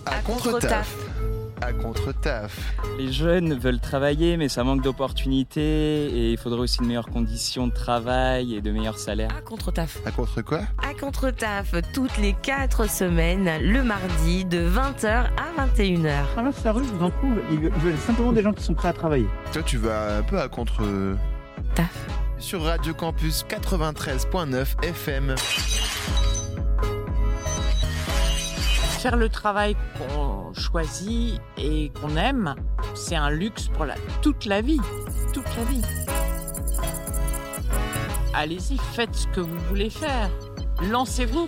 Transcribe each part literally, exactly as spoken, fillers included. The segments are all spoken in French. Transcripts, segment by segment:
À contre-taf. À contre-taf. Les jeunes veulent travailler, mais ça manque d'opportunités et il faudrait aussi de meilleures conditions de travail et de meilleurs salaires. À contre-taf. À contre quoi ? À contre-taf, toutes les quatre semaines, le mardi, de vingt heures à vingt et une heures. Ah là, c'est la rue, je vous en trouve. Ils veulent simplement des gens qui sont prêts à travailler. Toi, tu vas un peu à contre... Taf. Sur Radio Campus quatre-vingt-treize neuf F M. Faire le travail qu'on choisit et qu'on aime, c'est un luxe pour la, toute la vie, toute la vie. Allez-y, faites ce que vous voulez faire. Lancez-vous.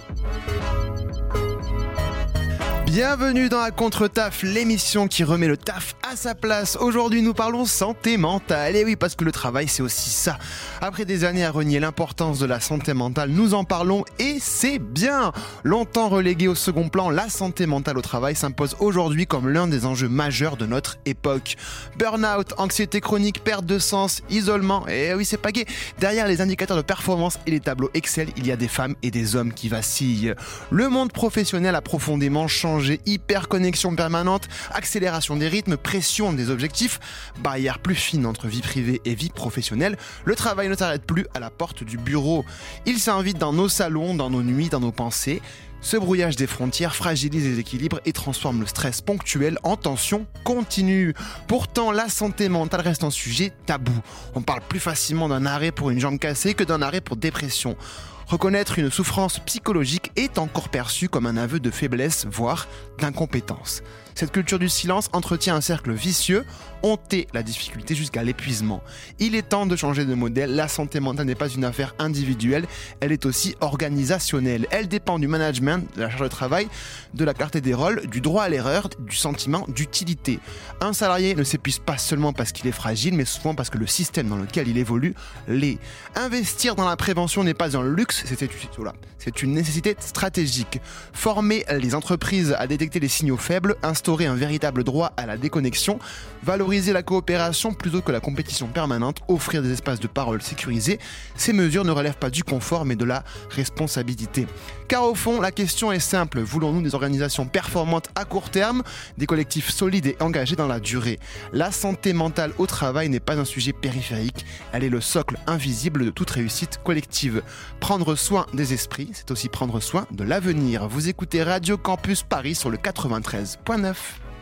Bienvenue dans À Contre-Taf, l'émission qui remet le taf à sa place. Aujourd'hui, nous parlons santé mentale. Et oui, parce que le travail, c'est aussi ça. Après des années à renier l'importance de la santé mentale, nous en parlons et c'est bien. Longtemps reléguée au second plan, la santé mentale au travail s'impose aujourd'hui comme l'un des enjeux majeurs de notre époque. Burn-out, anxiété chronique, perte de sens, isolement. Et oui, c'est pas gai. Derrière les indicateurs de performance et les tableaux Excel, il y a des femmes et des hommes qui vacillent. Le monde professionnel a profondément changé. Hyperconnexion permanente, accélération des rythmes, pression des objectifs, barrière plus fine entre vie privée et vie professionnelle, le travail ne s'arrête plus à la porte du bureau. Il s'invite dans nos salons, dans nos nuits, dans nos pensées. Ce brouillage des frontières fragilise les équilibres et transforme le stress ponctuel en tension continue. Pourtant, la santé mentale reste un sujet tabou. On parle plus facilement d'un arrêt pour une jambe cassée que d'un arrêt pour dépression. Reconnaître une souffrance psychologique est encore perçu comme un aveu de faiblesse, voire d'incompétence. Cette culture du silence entretient un cercle vicieux, honter la difficulté jusqu'à l'épuisement. Il est temps de changer de modèle. La santé mentale n'est pas une affaire individuelle, elle est aussi organisationnelle. Elle dépend du management, de la charge de travail, de la clarté des rôles, du droit à l'erreur, du sentiment d'utilité. Un salarié ne s'épuise pas seulement parce qu'il est fragile, mais souvent parce que le système dans lequel il évolue l'est. Investir dans la prévention n'est pas un luxe, c'est, voilà, c'est une nécessité stratégique. Former les entreprises à détecter les signaux faibles, instaurer un véritable droit à la déconnexion, valoriser la coopération plutôt que la compétition permanente, offrir des espaces de parole sécurisés, ces mesures ne relèvent pas du confort mais de la responsabilité. Car au fond, la question est simple, voulons-nous des organisations performantes à court terme, des collectifs solides et engagés dans la durée ? La santé mentale au travail n'est pas un sujet périphérique, elle est le socle invisible de toute réussite collective. Prendre soin des esprits, c'est aussi prendre soin de l'avenir. Vous écoutez Radio Campus Paris sur le quatre-vingt-treize neuf.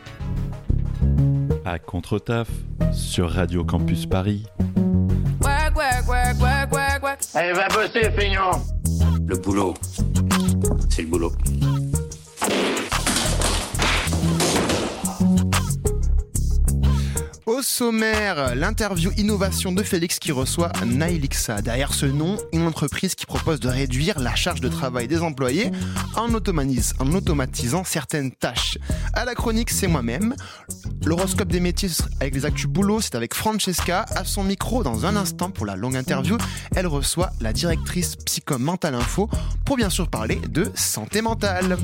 À contre-taf sur Radio Campus Paris. Allez, va bosser, feignant. Le boulot, c'est le boulot. Au sommaire, l'interview innovation de Félix qui reçoit Nailixa. Derrière ce nom, une entreprise qui propose de réduire la charge de travail des employés en, automatis- en automatisant certaines tâches. À la chronique, c'est moi-même. L'horoscope des métiers avec les actus boulot, c'est avec Francesca. À son micro, dans un instant, pour la longue interview, elle reçoit la directrice Psychom Mental Info pour bien sûr parler de santé mentale.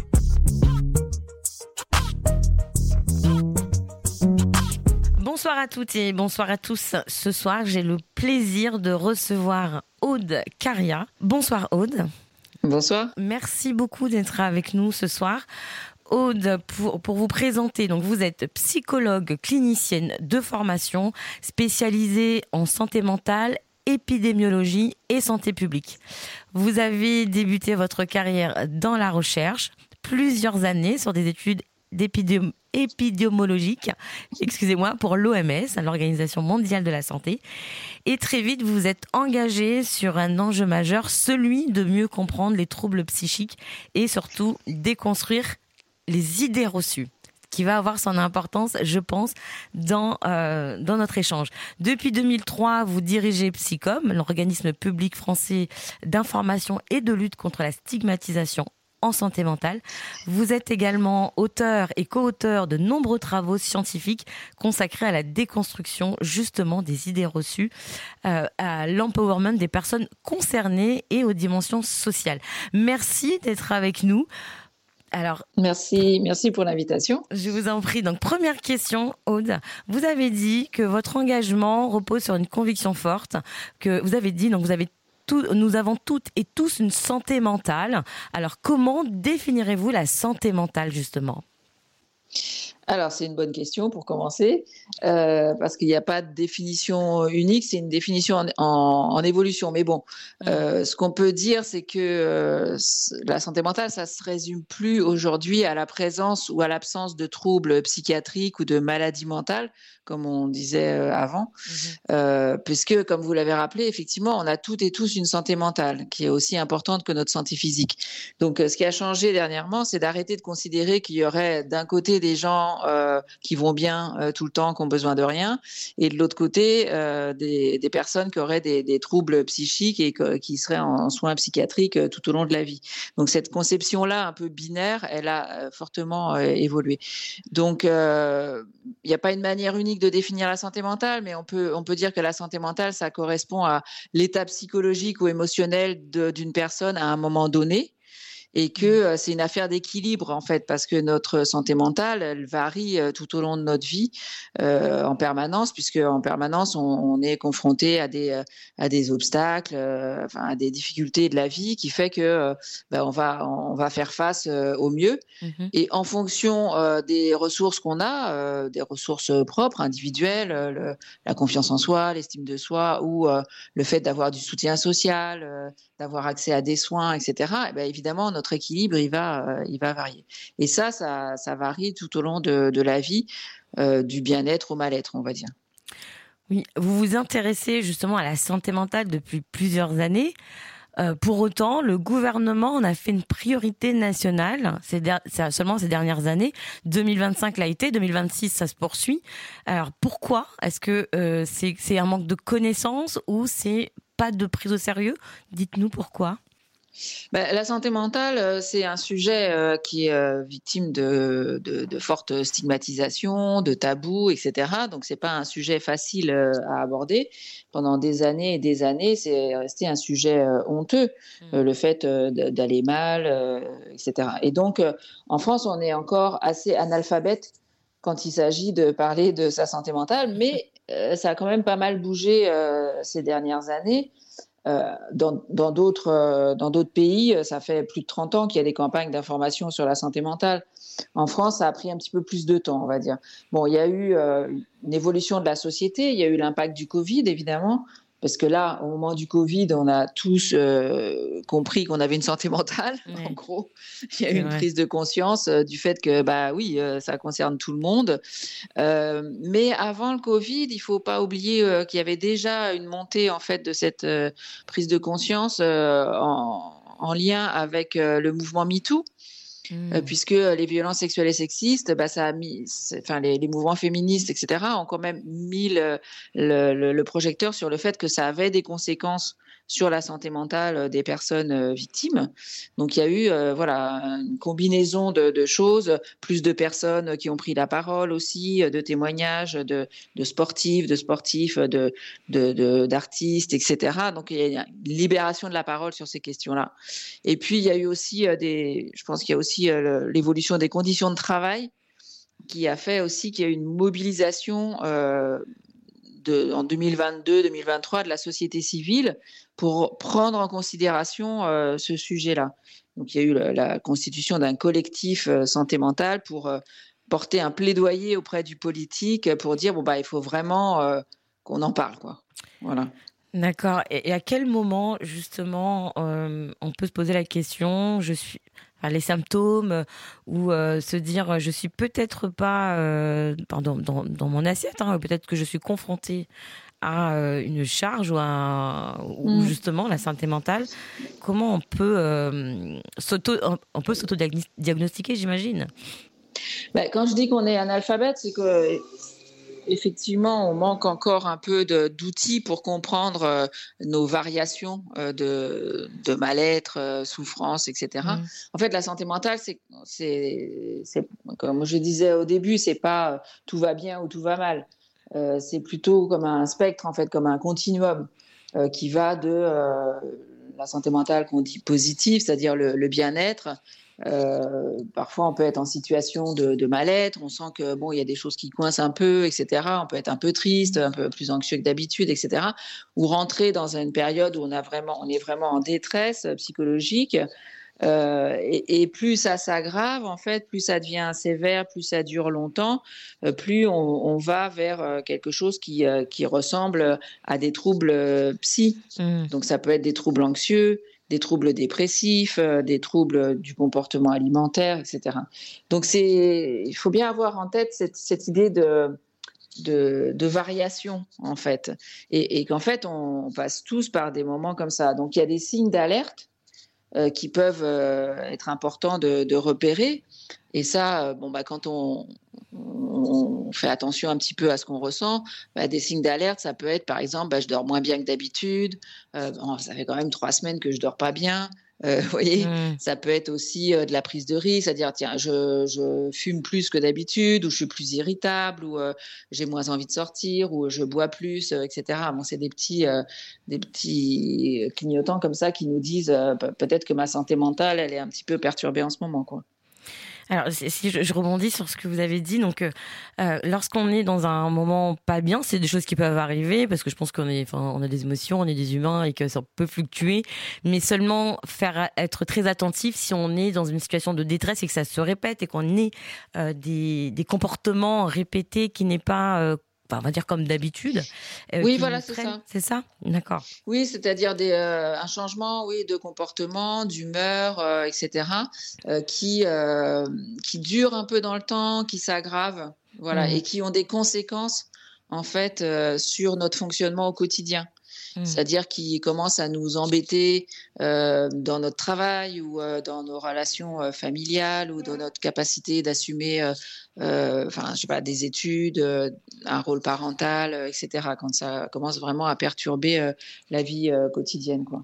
Bonsoir à toutes et bonsoir à tous. Ce soir, j'ai le plaisir de recevoir Aude Caria. Bonsoir Aude. Bonsoir. Merci beaucoup d'être avec nous ce soir. Aude, pour, pour vous présenter, donc vous êtes psychologue clinicienne de formation, spécialisée en santé mentale, épidémiologie et santé publique. Vous avez débuté votre carrière dans la recherche, plusieurs années sur des études d'épidémiologie épidémiologique, excusez-moi, pour l'O M S, l'Organisation mondiale de la santé. Et très vite, vous vous êtes engagé sur un enjeu majeur, celui de mieux comprendre les troubles psychiques et surtout déconstruire les idées reçues, qui va avoir son importance, je pense, dans, euh, dans notre échange. Depuis deux mille trois, vous dirigez Psychom, l'organisme public français d'information et de lutte contre la stigmatisation en santé mentale. Vous êtes également auteur et co-auteur de nombreux travaux scientifiques consacrés à la déconstruction justement des idées reçues, euh, à l'empowerment des personnes concernées et aux dimensions sociales. Merci d'être avec nous. Alors, merci, merci pour l'invitation. Je vous en prie. Donc, première question, Aude. Vous avez dit que votre engagement repose sur une conviction forte, que vous avez dit, donc vous avez Tout, nous avons toutes et tous une santé mentale. Alors, comment définirez-vous la santé mentale, justement ? Alors, c'est une bonne question pour commencer, euh, parce qu'il n'y a pas de définition unique, c'est une définition en, en, en évolution. Mais bon, euh, ce qu'on peut dire, c'est que euh, la santé mentale, ça ne se résume plus aujourd'hui à la présence ou à l'absence de troubles psychiatriques ou de maladies mentales, comme on disait euh, avant, mmh. euh, puisque, comme vous l'avez rappelé, effectivement, on a toutes et tous une santé mentale qui est aussi importante que notre santé physique. Donc, euh, ce qui a changé dernièrement, c'est d'arrêter de considérer qu'il y aurait d'un côté des gens Euh, qui vont bien euh, tout le temps, qui ont besoin de rien, et de l'autre côté euh, des, des personnes qui auraient des, des troubles psychiques et que, qui seraient en, en soins psychiatriques euh, tout au long de la vie. Donc cette conception-là un peu binaire, elle a euh, fortement euh, évolué. Donc il euh, n'y a pas une manière unique de définir la santé mentale, mais on peut, on peut dire que la santé mentale, ça correspond à l'état psychologique ou émotionnel de, d'une personne à un moment donné. Et que euh, c'est une affaire d'équilibre en fait, parce que notre santé mentale, elle varie euh, tout au long de notre vie euh, en permanence, puisque en permanence on, on est confronté à des euh, à des obstacles, euh, enfin à des difficultés de la vie, qui fait que euh, ben, on va on va faire face euh, au mieux. Mmh. Et en fonction euh, des ressources qu'on a, euh, des ressources propres, individuelles, euh, le, la confiance en soi, l'estime de soi, ou euh, le fait d'avoir du soutien social, euh, d'avoir accès à des soins, et cetera. Et ben, évidemment notre équilibre, il va, euh, il va varier. Et ça, ça, ça varie tout au long de, de la vie, euh, du bien-être au mal-être, on va dire. Oui, vous vous intéressez justement à la santé mentale depuis plusieurs années. Euh, pour autant, le gouvernement en a fait une priorité nationale, c'est der- c'est seulement ces dernières années. deux mille vingt-cinq l'a été, deux mille vingt-six, ça se poursuit. Alors pourquoi ? Est-ce que euh, c'est, c'est un manque de connaissances ou c'est pas de prise au sérieux ? Dites-nous pourquoi. Ben, la santé mentale, c'est un sujet euh, qui est euh, victime de, de, de fortes stigmatisations, de tabous, et cetera. Donc, c'est pas un sujet facile euh, à aborder. Pendant des années et des années, c'est resté un sujet euh, honteux, mmh. euh, le fait euh, d'aller mal, euh, et cetera. Et donc, euh, en France, on est encore assez analphabète quand il s'agit de parler de sa santé mentale, mais euh, ça a quand même pas mal bougé euh, ces dernières années. Euh, dans, dans, d'autres, euh, dans d'autres pays, ça fait plus de trente ans qu'il y a des campagnes d'information sur la santé mentale. En France, ça a pris un petit peu plus de temps, on va dire. Bon, il y a eu euh, une évolution de la société, il y a eu l'impact du Covid, évidemment, parce que là, au moment du Covid, on a tous euh, compris qu'on avait une santé mentale, oui. En gros. Il y a eu une prise de conscience euh, du fait que, bah oui, euh, ça concerne tout le monde. Euh, mais avant le Covid, il ne faut pas oublier euh, qu'il y avait déjà une montée, en fait, de cette euh, prise de conscience euh, en, en lien avec euh, le mouvement MeToo. Mmh. Euh, puisque les violences sexuelles et sexistes, bah, ça a mis, enfin les, les mouvements féministes, et cetera, ont quand même mis le, le, le, le projecteur sur le fait que ça avait des conséquences sur la santé mentale des personnes euh, victimes. Donc il y a eu euh, voilà une combinaison de, de choses, plus de personnes qui ont pris la parole aussi, de témoignages de, de sportifs, de sportifs, de, de, de, d'artistes, et cetera. Donc il y a une libération de la parole sur ces questions-là. Et puis il y a eu aussi euh, des, je pense qu'il y a aussi euh, l'évolution des conditions de travail qui a fait aussi qu'il y a eu une mobilisation euh, de, en deux mille vingt-deux deux mille vingt-trois de la société civile pour prendre en considération euh, ce sujet-là. Donc il y a eu la, la constitution d'un collectif euh, santé mentale pour euh, porter un plaidoyer auprès du politique pour dire bon bah il faut vraiment euh, qu'on en parle, quoi. Voilà. D'accord. Et à quel moment justement euh, on peut se poser la question, je suis Enfin, les symptômes ou euh, se dire je suis peut-être pas euh, dans, dans, dans mon assiette, hein, peut-être que je suis confrontée à euh, une charge ou, à, ou mmh. justement la santé mentale. Comment on peut euh, s'auto on peut s'auto-diagnostiquer, j'imagine. Ben, quand je dis qu'on est analphabète, c'est que effectivement, on manque encore un peu de, d'outils pour comprendre euh, nos variations euh, de, de mal-être, euh, souffrance, et cetera. Mmh. En fait, la santé mentale, c'est, c'est, c'est, comme je disais au début, c'est pas euh, tout va bien ou tout va mal. Euh, c'est plutôt comme un spectre, en fait, comme un continuum euh, qui va de euh, la santé mentale qu'on dit positive, c'est-à-dire le, le bien-être. Euh, parfois, on peut être en situation de, de mal-être. On sent que bon, il y a des choses qui coincent un peu, et cetera. On peut être un peu triste, un peu plus anxieux que d'habitude, et cetera. Ou rentrer dans une période où on a vraiment, on est vraiment en détresse psychologique. Euh, et, et plus ça s'aggrave, en fait, plus ça devient sévère, plus ça dure longtemps, euh, plus on, on va vers euh, quelque chose qui, euh, qui ressemble à des troubles euh, psy. Mmh. Donc ça peut être des troubles anxieux, des troubles dépressifs, euh, des troubles du comportement alimentaire, et cetera. Donc c'est, il faut bien avoir en tête cette, cette idée de De, de variation, en fait, et, et qu'en fait, on, on passe tous par des moments comme ça. Donc, il y a des signes d'alerte euh, qui peuvent euh, être importants de, de repérer. Et ça, euh, bon, bah, quand on, on fait attention un petit peu à ce qu'on ressent, bah, des signes d'alerte, ça peut être, par exemple, bah, je dors moins bien que d'habitude, euh, bon, ça fait quand même trois semaines que je dors pas bien. Euh, vous voyez, mmh. Ça peut être aussi euh, de la prise de risque, c'est-à-dire tiens, je, je fume plus que d'habitude, ou je suis plus irritable, ou euh, j'ai moins envie de sortir, ou je bois plus, euh, et cetera. Bon, c'est des petits, euh, des petits clignotants comme ça qui nous disent euh, peut-être que ma santé mentale, elle est un petit peu perturbée en ce moment, quoi. Alors, si je, je rebondis sur ce que vous avez dit, donc euh, lorsqu'on est dans un moment pas bien, c'est des choses qui peuvent arriver parce que je pense qu'on est, enfin, on a des émotions, on est des humains et que ça peut fluctuer, mais seulement faire être très attentif si on est dans une situation de détresse et que ça se répète et qu'on ait euh, des, des comportements répétés qui n'est pas euh, Enfin, on va dire comme d'habitude. Euh, oui, voilà, c'est ça. C'est ça, d'accord. Oui, c'est-à-dire des, euh, un changement, oui, de comportement, d'humeur, euh, et cetera, euh, qui euh, qui dure un peu dans le temps, qui s'aggravent, voilà, mmh. et qui ont des conséquences en fait euh, sur notre fonctionnement au quotidien. Mmh. C'est-à-dire qui commencent à nous embêter euh, dans notre travail ou euh, dans nos relations euh, familiales ou dans notre capacité d'assumer, euh, euh, enfin, je sais pas, des études, euh, un rôle parental, euh, et cetera. Quand ça commence vraiment à perturber euh, la vie euh, quotidienne, quoi.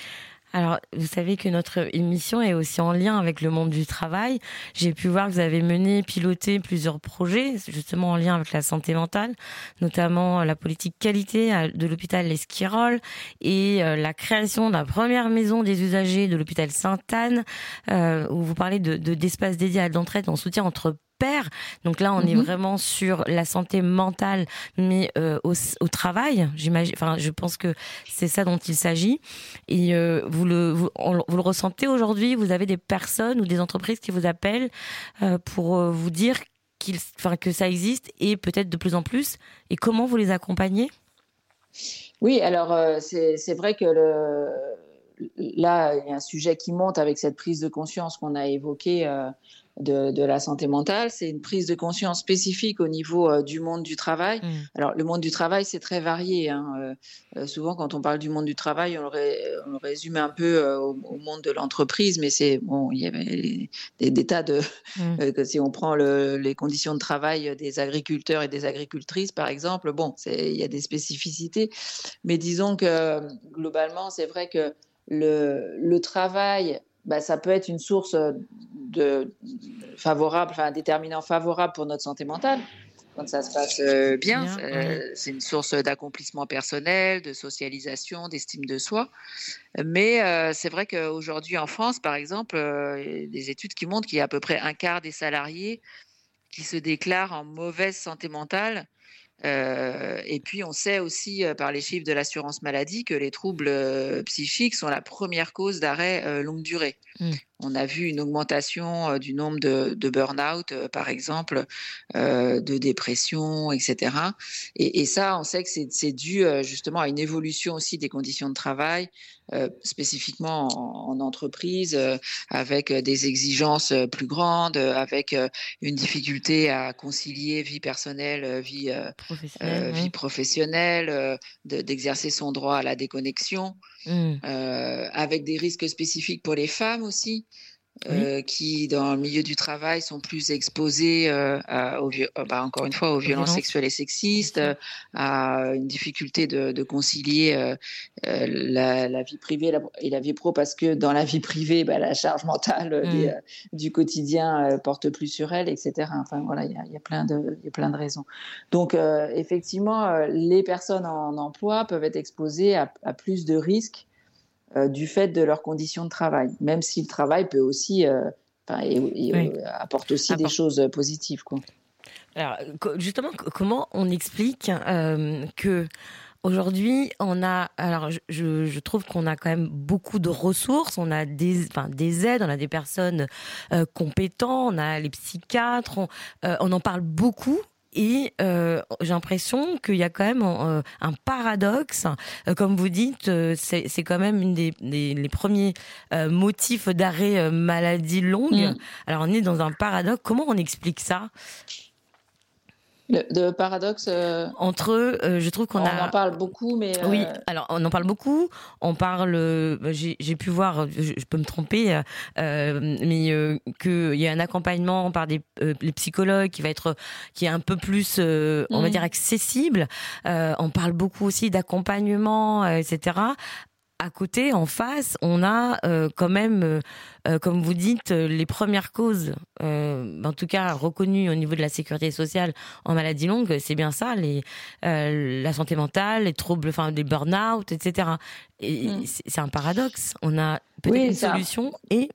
Alors, vous savez que notre émission est aussi en lien avec le monde du travail. J'ai pu voir que vous avez mené, piloté plusieurs projets, justement en lien avec la santé mentale, notamment la politique qualité de l'hôpital L'Esquirol et la création de la première maison des usagers de l'hôpital Sainte-Anne, euh, où vous parlez de, de, d'espaces dédiés à l'entraide en soutien entre pairs. Donc là, on mm-hmm. est vraiment sur la santé mentale, mais euh, au, au travail, j'imagine. Enfin, je pense que c'est ça dont il s'agit. Et euh, vous le, vous, on, vous le ressentez aujourd'hui. Vous avez des personnes ou des entreprises qui vous appellent euh, pour euh, vous dire qu'il, enfin, que ça existe et peut-être de plus en plus. Et comment vous les accompagnez ? Oui, alors euh, c'est, c'est vrai que le, là, il y a un sujet qui monte avec cette prise de conscience qu'on a évoquée. Euh, De, de la santé mentale, c'est une prise de conscience spécifique au niveau euh, du monde du travail. Mmh. Alors, le monde du travail, c'est très varié. Hein. Euh, euh, souvent, quand on parle du monde du travail, on le, ré, on le résume un peu euh, au, au monde de l'entreprise, mais c'est bon, il y avait des, des tas de. Mmh. Euh, que si on prend le, les conditions de travail des agriculteurs et des agricultrices, par exemple, bon, c'est, il y a des spécificités, mais disons que globalement, c'est vrai que le, le travail, bah, ça peut être une source de favorable, enfin un déterminant favorable pour notre santé mentale. Quand ça se passe euh, bien, bien euh, ouais. C'est une source d'accomplissement personnel, de socialisation, d'estime de soi. Mais euh, c'est vrai qu'aujourd'hui en France, par exemple, euh, il y a des études qui montrent qu'il y a à peu près un quart des salariés qui se déclarent en mauvaise santé mentale. Euh, et puis, on sait aussi euh, par les chiffres de l'assurance maladie que les troubles euh, psychiques sont la première cause d'arrêt euh, longue durée. Mmh. On a vu une augmentation euh, du nombre de, de burn-out, euh, par exemple, euh, de dépression, et cetera. Et, et ça, on sait que c'est, c'est dû euh, justement à une évolution aussi des conditions de travail, euh, spécifiquement en, en entreprise, euh, avec des exigences plus grandes, avec euh, une difficulté à concilier vie personnelle, vie euh, professionnelle, euh, vie oui. professionnelle, euh, de, d'exercer son droit à la déconnexion, mmh. euh, avec des risques spécifiques pour les femmes aussi. Euh, oui. Qui, dans le milieu du travail, sont plus exposés, euh, à, aux, bah, encore une fois, aux violences violence. sexuelles et sexistes, euh, à une difficulté de, de concilier euh, euh, la, la vie privée la, et la vie pro, parce que dans la vie privée, bah, la charge mentale mmh. des, euh, du quotidien euh, porte plus sur elle, et cetera. Enfin, voilà, il y a, y a plein de, y a plein de raisons. Donc, euh, effectivement, euh, les personnes en emploi peuvent être exposées à, à plus de risques Euh, du fait de leurs conditions de travail, même si le travail peut aussi, euh, et, et, oui. euh, apporte aussi Apport. des choses positives, quoi. Alors, justement, comment on explique euh, que Aujourd'hui, on a, alors je, je trouve qu'on a quand même beaucoup de ressources, on a des, enfin, des aides, on a des personnes euh, compétentes, on a les psychiatres, on, euh, on en parle beaucoup. Et euh, j'ai l'impression qu'il y a quand même euh, un paradoxe. Euh, comme vous dites, euh, c'est, c'est quand même une des, des les premiers euh, motifs d'arrêt euh, maladie longue. Mmh. Alors on est dans un paradoxe. Comment on explique ça ? Le, de paradoxe euh... entre eux, euh, je trouve qu'on on a. On en parle beaucoup, mais. Euh... Oui, alors on en parle beaucoup. On parle. Euh, j'ai, j'ai pu voir, je, je peux me tromper, euh, mais euh, qu'il y a un accompagnement par des euh, les psychologues qui va être, qui est un peu plus, euh, on mmh. va dire, accessible. Euh, on parle beaucoup aussi d'accompagnement, euh, et cetera. À côté, en face, on a euh, quand même, euh, comme vous dites, euh, les premières causes, euh, en tout cas reconnues au niveau de la sécurité sociale en maladie longue, c'est bien ça, les, euh, la santé mentale, les troubles, enfin des burn-out, et cetera. Et mmh. c'est, c'est un paradoxe. On a peut-être oui, une solution un... et...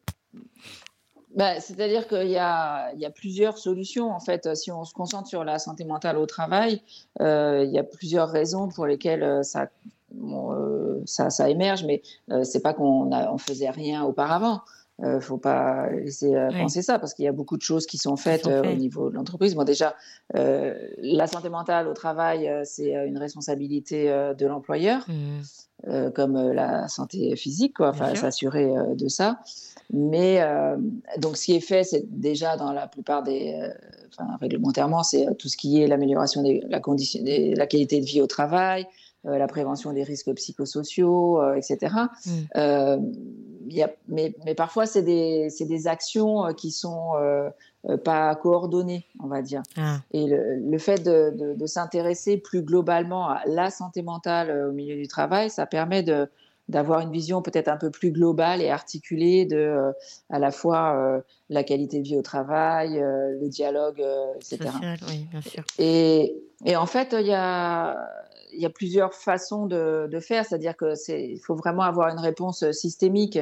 Bah, c'est-à-dire qu'il y a, il y a plusieurs solutions. En fait, si on se concentre sur la santé mentale au travail, euh, il y a plusieurs raisons pour lesquelles ça... Bon, euh, ça, ça émerge, mais euh, c'est pas qu'on a, on faisait rien auparavant. Euh, faut pas laisser euh, oui. penser ça, parce qu'il y a beaucoup de choses qui sont faites euh, au niveau de l'entreprise. Bon, déjà, euh, la santé mentale au travail, euh, c'est une responsabilité euh, de l'employeur, mmh. euh, comme euh, la santé physique, quoi. Enfin, s'assurer euh, de ça. Mais euh, donc, ce qui est fait, c'est déjà dans la plupart des, euh, enfin, réglementairement, c'est tout ce qui est l'amélioration de la condition, de la qualité de vie au travail. Euh, la prévention des risques psychosociaux, euh, et cetera. Mmh. Euh, y a, mais, mais parfois, c'est des, c'est des actions qui sont euh, pas coordonnées, on va dire. Ah. Et le, le fait de, de, de s'intéresser plus globalement à la santé mentale au milieu du travail, ça permet de, d'avoir une vision peut-être un peu plus globale et articulée de euh, à la fois euh, la qualité de vie au travail, euh, le dialogue, euh, et cetera. Social, oui, bien sûr. Et, et en fait, il y a... Il y a plusieurs façons de, de faire, c'est-à-dire que c'est, il faut vraiment avoir une réponse systémique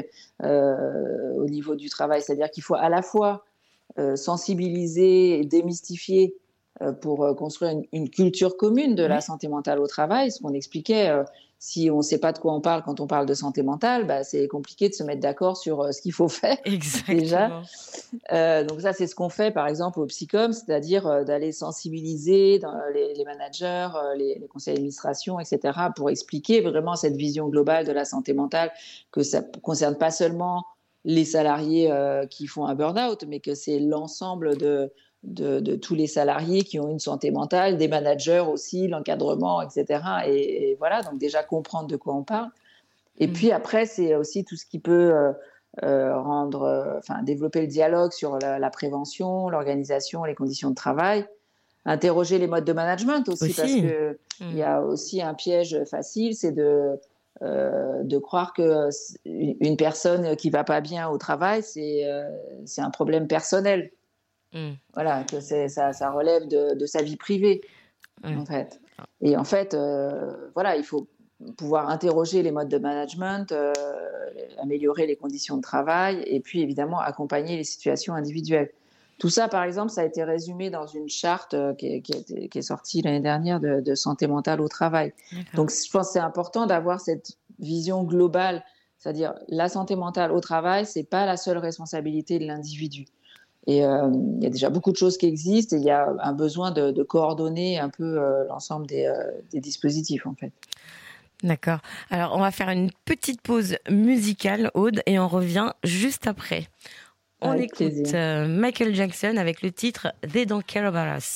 euh, au niveau du travail, c'est-à-dire qu'il faut à la fois euh, sensibiliser et démystifier euh, pour euh, construire une, une culture commune de oui. la santé mentale au travail. Ce qu'on expliquait, euh, si on ne sait pas de quoi on parle quand on parle de santé mentale, bah, c'est compliqué de se mettre d'accord sur euh, ce qu'il faut faire. Exactement. Déjà. Euh, donc ça, c'est ce qu'on fait, par exemple, au Psycom, c'est-à-dire euh, d'aller sensibiliser dans les, les managers, euh, les, les conseils d'administration, et cetera, pour expliquer vraiment cette vision globale de la santé mentale, que ça ne concerne pas seulement les salariés euh, qui font un burn-out, mais que c'est l'ensemble de... De, de tous les salariés qui ont une santé mentale, des managers aussi, l'encadrement, et cetera. Et, et voilà, donc déjà comprendre de quoi on parle. Et mmh. puis après, c'est aussi tout ce qui peut euh, euh, rendre, euh, enfin, développer le dialogue sur la, la prévention, l'organisation, les conditions de travail, interroger les modes de management aussi, aussi. parce que il mmh. y a aussi un piège facile, c'est de euh, de croire que une personne qui va pas bien au travail, c'est euh, c'est un problème personnel. Mmh. Voilà, que c'est, ça, ça relève de, de sa vie privée, mmh. en fait. Et en fait, euh, voilà, il faut pouvoir interroger les modes de management, euh, améliorer les conditions de travail et puis évidemment accompagner les situations individuelles. Tout ça, par exemple, ça a été résumé dans une charte euh, qui, est, qui, a été, qui est sortie l'année dernière de, de santé mentale au travail. D'accord. Donc, je pense que c'est important d'avoir cette vision globale, c'est-à-dire la santé mentale au travail, c'est pas la seule responsabilité de l'individu. Et il euh, y a déjà beaucoup de choses qui existent et il y a un besoin de, de coordonner un peu euh, l'ensemble des, euh, des dispositifs, en fait. D'accord. Alors, on va faire une petite pause musicale, Aude, et on revient juste après. On avec écoute euh, Michael Jackson avec le titre « They Don't Care About Us ».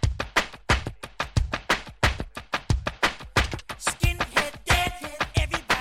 Skinhead, deadhead, everybody.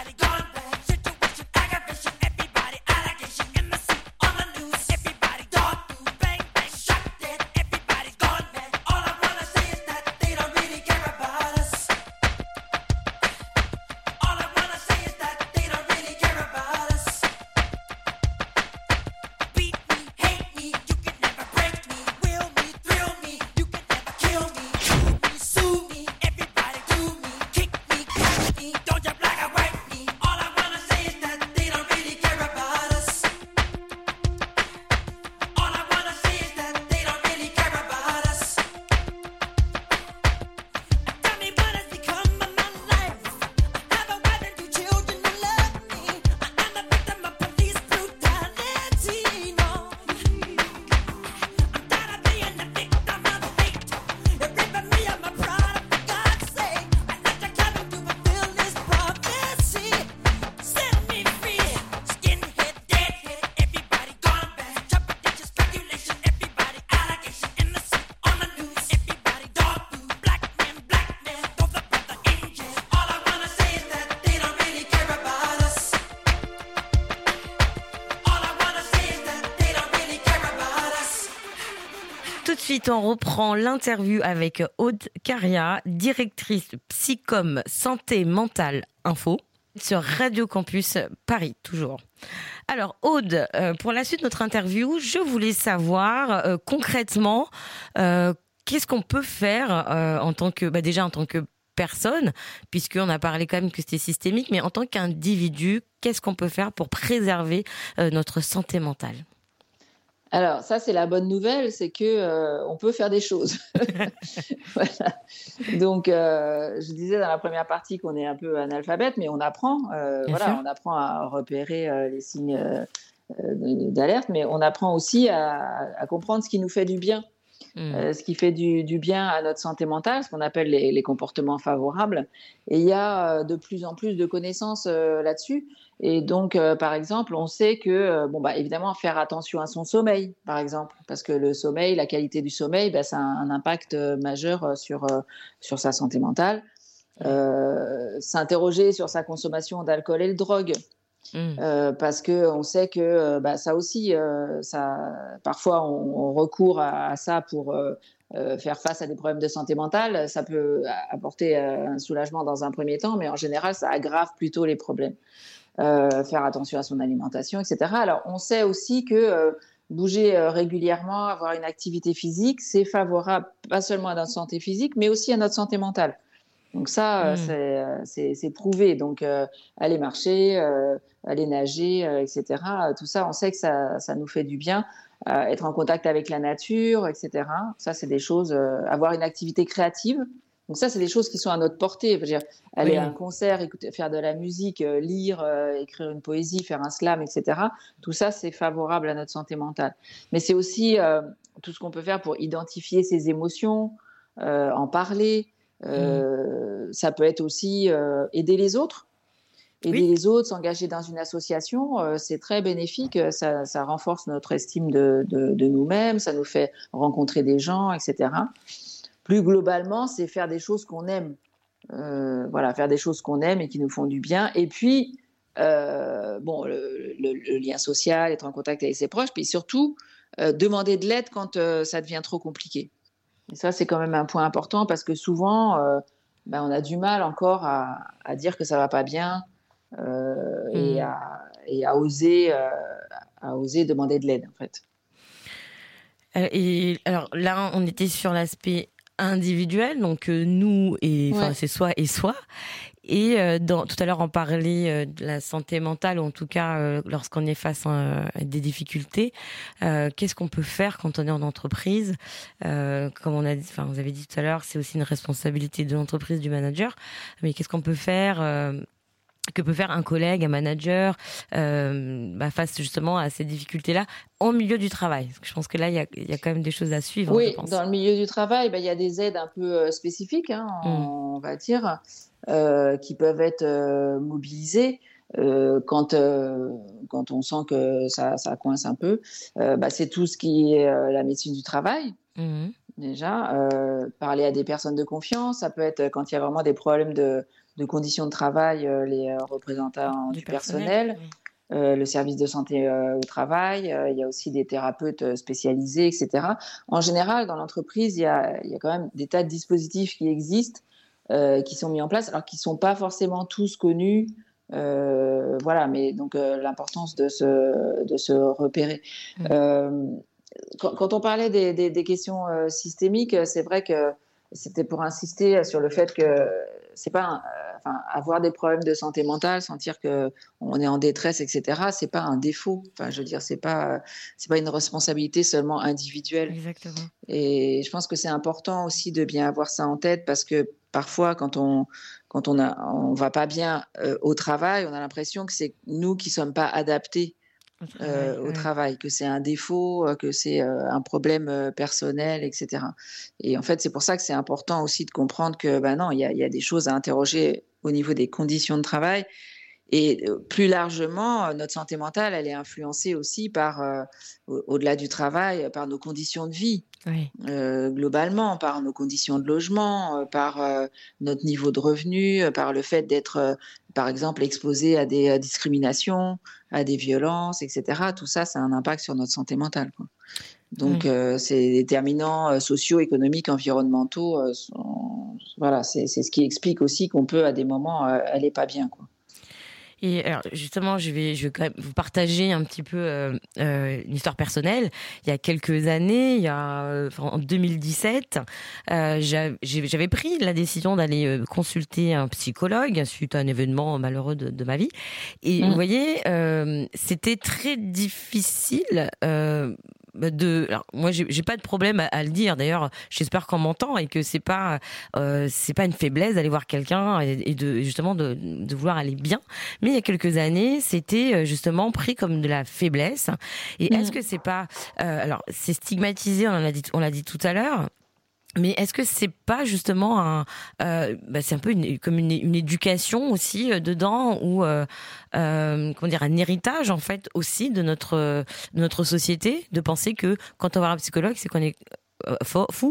Ensuite, on reprend l'interview avec Aude Caria, directrice Psycom Santé Mentale Info sur Radio Campus Paris, toujours. Alors Aude, euh, pour la suite de notre interview, je voulais savoir euh, concrètement euh, qu'est-ce qu'on peut faire euh, en tant que, bah déjà en tant que personne, puisqu'on a parlé quand même que c'était systémique, mais en tant qu'individu, qu'est-ce qu'on peut faire pour préserver euh, notre santé mentale ? Alors ça, c'est la bonne nouvelle, c'est que euh, on peut faire des choses. Voilà. Donc, euh, je disais dans la première partie qu'on est un peu analphabète, mais on apprend. Euh, voilà, sûr. On apprend à repérer euh, les signes euh, d'alerte, mais on apprend aussi à, à comprendre ce qui nous fait du bien, mmh. euh, ce qui fait du, du bien à notre santé mentale, ce qu'on appelle les, les comportements favorables. Et il y a de plus en plus de connaissances euh, là-dessus. Et donc, euh, par exemple, on sait que, euh, bon, bah, évidemment, faire attention à son sommeil, par exemple, parce que le sommeil, la qualité du sommeil, bah, ça a un, un impact euh, majeur sur, euh, sur sa santé mentale. Euh, s'interroger sur sa consommation d'alcool et de drogue, mmh. euh, parce qu'on sait que euh, bah, ça aussi, euh, ça, parfois, on, on recourt à, à ça pour euh, euh, faire face à des problèmes de santé mentale. Ça peut apporter euh, un soulagement dans un premier temps, mais en général, ça aggrave plutôt les problèmes. Euh, faire attention à son alimentation, et cetera. Alors, on sait aussi que euh, bouger euh, régulièrement, avoir une activité physique, c'est favorable pas seulement à notre santé physique, mais aussi à notre santé mentale. Donc ça, mmh. c'est, c'est, c'est prouvé. Donc, euh, aller marcher, euh, aller nager, euh, et cetera. Tout ça, on sait que ça, ça nous fait du bien. Euh, être en contact avec la nature, et cetera. Ça, c'est des choses. Euh, avoir une activité créative. Donc ça, c'est des choses qui sont à notre portée. Je veux dire, aller oui. à un concert, écouter, faire de la musique, euh, lire, euh, écrire une poésie, faire un slam, et cetera. Tout ça, c'est favorable à notre santé mentale. Mais c'est aussi euh, tout ce qu'on peut faire pour identifier ses émotions, euh, en parler. Euh, mmh. Ça peut être aussi euh, aider les autres. Aider oui. les autres, s'engager dans une association, euh, c'est très bénéfique. Ça, ça renforce notre estime de, de, de nous-mêmes, ça nous fait rencontrer des gens, et cetera. Plus globalement, c'est faire des choses qu'on aime. Euh, voilà, faire des choses qu'on aime et qui nous font du bien. Et puis, euh, bon, le, le, le lien social, être en contact avec ses proches, puis surtout, euh, demander de l'aide quand euh, ça devient trop compliqué. Et ça, c'est quand même un point important parce que souvent, euh, ben, on a du mal encore à, à dire que ça ne va pas bien euh, mmh. et, à, et à, oser, euh, à oser demander de l'aide, en fait. Et alors là, on était sur l'aspect individuel, donc euh, nous et enfin ouais. c'est soi et soi. Et euh, dans, tout à l'heure, on parlait euh, de la santé mentale, ou en tout cas euh, lorsqu'on est face à, à des difficultés. Euh, qu'est-ce qu'on peut faire quand on est en entreprise ? euh, Comme on a dit, enfin vous avez dit tout à l'heure, c'est aussi une responsabilité de l'entreprise, du manager. Mais qu'est-ce qu'on peut faire euh, que peut faire un collègue, un manager, euh, bah, face justement à ces difficultés-là en milieu du travail? Parce que je pense que là, il y a, y a quand même des choses à suivre. Oui, je pense. Dans le milieu du travail, bah, y a des aides un peu euh, spécifiques, hein, mm. on va dire, euh, qui peuvent être euh, mobilisées euh, quand, euh, quand on sent que ça, ça coince un peu. Euh, bah, c'est tout ce qui est euh, la médecine du travail. Mm. Déjà, euh, parler à des personnes de confiance, ça peut être quand il y a vraiment des problèmes de de conditions de travail, euh, les euh, représentants du, du personnel, personnel oui. euh, le service de santé euh, au travail, euh, il y a aussi des thérapeutes spécialisés, et cetera. En général, dans l'entreprise, il y a, il y a quand même des tas de dispositifs qui existent, euh, qui sont mis en place, alors qui ne sont pas forcément tous connus. Euh, voilà, mais donc euh, l'importance de se, de se repérer. Mmh. Euh, quand, quand on parlait des, des, des questions euh, systémiques, c'est vrai que c'était pour insister sur le fait que c'est pas un, enfin, avoir des problèmes de santé mentale, sentir que on est en détresse, et cetera. C'est pas un défaut. Enfin, je veux dire, c'est pas, c'est pas une responsabilité seulement individuelle. Exactement. Et je pense que c'est important aussi de bien avoir ça en tête parce que parfois, quand on quand on a, on va pas bien euh, au travail, on a l'impression que c'est nous qui sommes pas adaptés Au travail, euh, au ouais. travail, que c'est un défaut, euh, que c'est euh, un problème euh, personnel, et cetera. Et en fait, c'est pour ça que c'est important aussi de comprendre que, ben non, il y a, il y a des choses à interroger au niveau des conditions de travail. Et euh, plus largement, euh, notre santé mentale, elle est influencée aussi par, euh, au- au-delà du travail, par nos conditions de vie, Oui. euh, globalement, par nos conditions de logement, euh, par euh, notre niveau de revenu, euh, par le fait d'être, euh, par exemple, exposé à des euh, discriminations, à des violences, et cetera. Tout ça, ça a un impact sur notre santé mentale, quoi. Donc, Oui. euh, ces déterminants euh, sociaux, économiques, environnementaux, euh, sont- voilà, c'est, c'est ce qui explique aussi qu'on peut, à des moments, euh, aller pas bien, quoi. Et alors justement, je vais, je vais quand même vous partager un petit peu euh, euh, une histoire personnelle. Il y a quelques années, il y a euh, enfin, en deux mille dix-sept, euh, j'avais, j'avais pris la décision d'aller euh, consulter un psychologue suite à un événement malheureux de, de ma vie. Et Mmh. vous voyez, euh, c'était très difficile. Euh, de alors moi j'ai, j'ai pas de problème à, à le dire, d'ailleurs j'espère qu'on m'entend et que c'est pas euh, c'est pas une faiblesse d'aller voir quelqu'un et, et de justement de, de vouloir aller bien, mais il y a quelques années c'était justement pris comme de la faiblesse. Et Mmh. est-ce que c'est pas euh, alors c'est stigmatisé, on l'a dit on l'a dit tout à l'heure. Mais est-ce que c'est pas justement un, euh, bah c'est un peu une, comme une, une éducation aussi euh, dedans ou euh, euh, comment dire un héritage en fait aussi de notre euh, de notre société, de penser que quand on va voir un psychologue c'est qu'on est euh, faux, fou.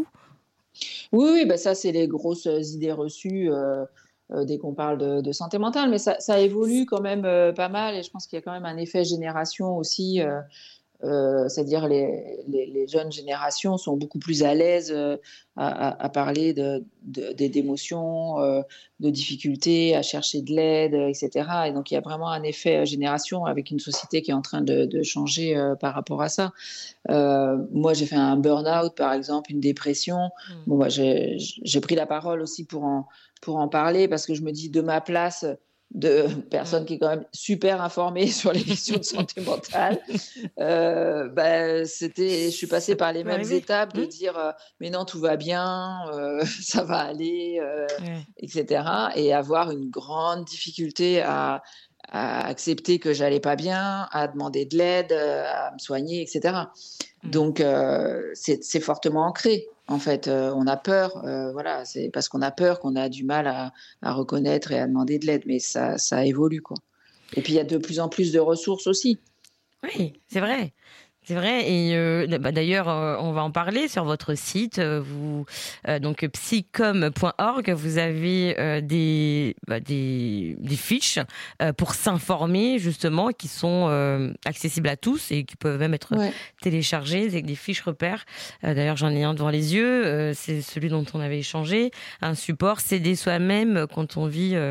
Oui, oui, bah ça, c'est les grosses idées reçues euh, euh, dès qu'on parle de, de santé mentale, mais ça, ça évolue quand même euh, pas mal et je pense qu'il y a quand même un effet génération aussi. Euh, euh, c'est-à-dire les, les, les jeunes générations sont beaucoup plus à l'aise euh, à, à, à parler de, de, des- d'émotions, euh, de difficultés, à chercher de l'aide, euh, et cetera. Et donc il y a vraiment un effet euh, génération avec une société qui est en train de, de changer euh, par rapport à ça. Euh, moi, j'ai fait un burn-out, par exemple, une dépression. Mm. Bon, bah, j'ai, j'ai pris la parole aussi pour en, pour en parler parce que je me dis de ma place de personne Mm. qui est quand même super informée sur les questions de santé mentale, euh, bah, c'était, je suis passée par les peut mêmes arriver. étapes de Mm. dire euh, mais non, tout va bien, euh, ça va aller, euh, Ouais. et cetera. Et avoir une grande difficulté à, à accepter que j'allais pas bien, à demander de l'aide, euh, à me soigner, et cetera. Mm. Donc, euh, c'est, c'est fortement ancré. En fait, euh, on a peur, euh, voilà, c'est parce qu'on a peur qu'on a du mal à, à reconnaître et à demander de l'aide, mais ça, ça évolue, quoi. Et puis, il y a de plus en plus de ressources aussi. Oui, c'est vrai. C'est vrai. Et euh, bah, d'ailleurs, euh, on va en parler sur votre site. euh, Vous, euh, donc psycom point org, vous avez euh, des, bah, des des fiches euh, pour s'informer justement, qui sont euh, accessibles à tous et qui peuvent même être Ouais. téléchargées avec des fiches repères. Euh, d'ailleurs, j'en ai un devant les yeux. euh, c'est celui dont on avait échangé. Un support, s'aider soi-même quand on vit, euh,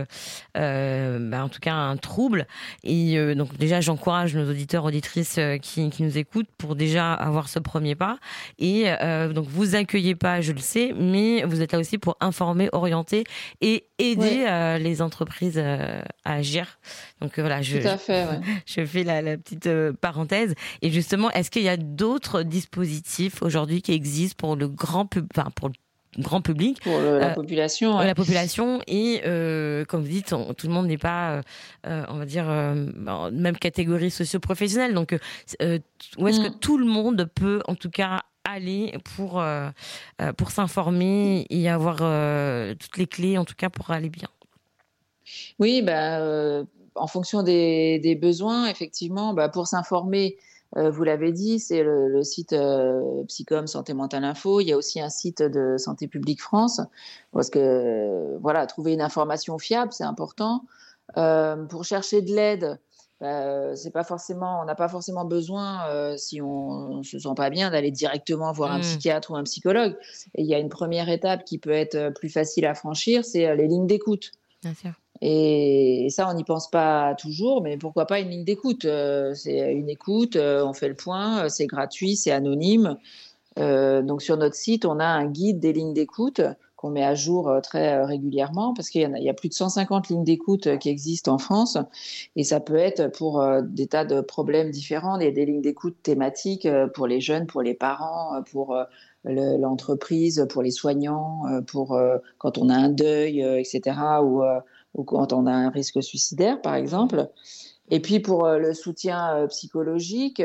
euh, bah, en tout cas, un trouble. Et euh, donc déjà, j'encourage nos auditeurs, auditrices euh, qui, qui nous écoutent pour déjà avoir ce premier pas. Et euh, donc vous accueillez pas, je le sais, mais vous êtes là aussi pour informer, orienter et aider Ouais. euh, les entreprises euh, à agir. Donc euh, voilà, je, Tout à fait, ouais. je fais la, la petite euh, parenthèse. Et justement, est-ce qu'il y a d'autres dispositifs aujourd'hui qui existent pour le grand pub, enfin pour le grand public, Pour le- la Euh, population, ouais. la population et euh, comme vous dites, on- tout le monde n'est pas, euh, euh, on va dire, euh, en même catégorie socio-professionnelle. Donc, euh, où est-ce Mm. que tout le monde peut, en tout cas, aller pour euh, euh, pour s'informer et avoir euh, toutes les clés, en tout cas, pour aller bien. Oui, bah, euh, en fonction des, des besoins, effectivement, bah, pour s'informer, euh, vous l'avez dit, c'est le, le site euh, Psycom Santé Mentale Info. Il y a aussi un site de Santé Publique France, parce que euh, voilà, trouver une information fiable, c'est important. Euh, pour chercher de l'aide, bah, c'est pas forcément, on n'a pas forcément besoin, euh, si on, on se sent pas bien, d'aller directement voir un Mmh. psychiatre ou un psychologue. Et il y a une première étape qui peut être plus facile à franchir, c'est euh, les lignes d'écoute. Bien sûr. Et ça, on n'y pense pas toujours, mais pourquoi pas une ligne d'écoute? Euh, c'est une écoute, euh, on fait le point, euh, c'est gratuit, c'est anonyme. Euh, donc sur notre site, on a un guide des lignes d'écoute qu'on met à jour très régulièrement, parce qu'il y, en a, il y a plus de cent cinquante lignes d'écoute qui existent en France, et ça peut être pour des tas de problèmes différents. Il y a des lignes d'écoute thématiques pour les jeunes, pour les parents, pour le, l'entreprise, pour les soignants, pour quand on a un deuil, et cetera, ou, ou quand on a un risque suicidaire, par exemple. Et puis pour le soutien psychologique,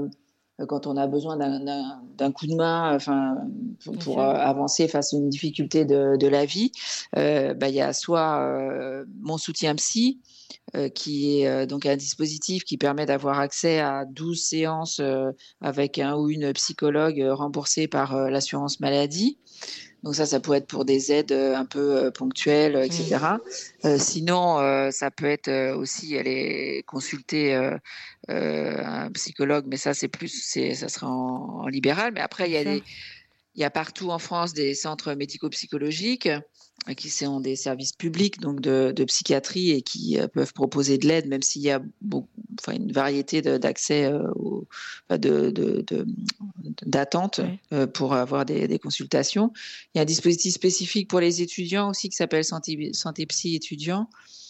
quand on a besoin d'un, d'un, d'un coup de main, enfin, pour, pour euh, avancer face à une difficulté de, de la vie, euh, bah, y a soit euh, mon soutien psy, euh, qui est euh, donc un dispositif qui permet d'avoir accès à douze séances euh, avec un ou une psychologue euh, remboursée par euh, l'assurance maladie. Donc ça, ça peut être pour des aides un peu ponctuelles, et cetera. Mmh. Euh, sinon, euh, ça peut être aussi aller consulter euh, euh, un psychologue, mais ça, c'est plus, c'est, ça sera en, en libéral. Mais après, il y a des, il y a partout en France des centres médico-psychologiques qui sont des services publics donc de, de psychiatrie et qui euh, peuvent proposer de l'aide, même s'il y a beaucoup, enfin, une variété de, d'accès euh, au, de, de, de, d'attente oui. euh, pour avoir des, des consultations. Il y a un dispositif spécifique pour les étudiants aussi qui s'appelle Santé, Santé Psy étudiants.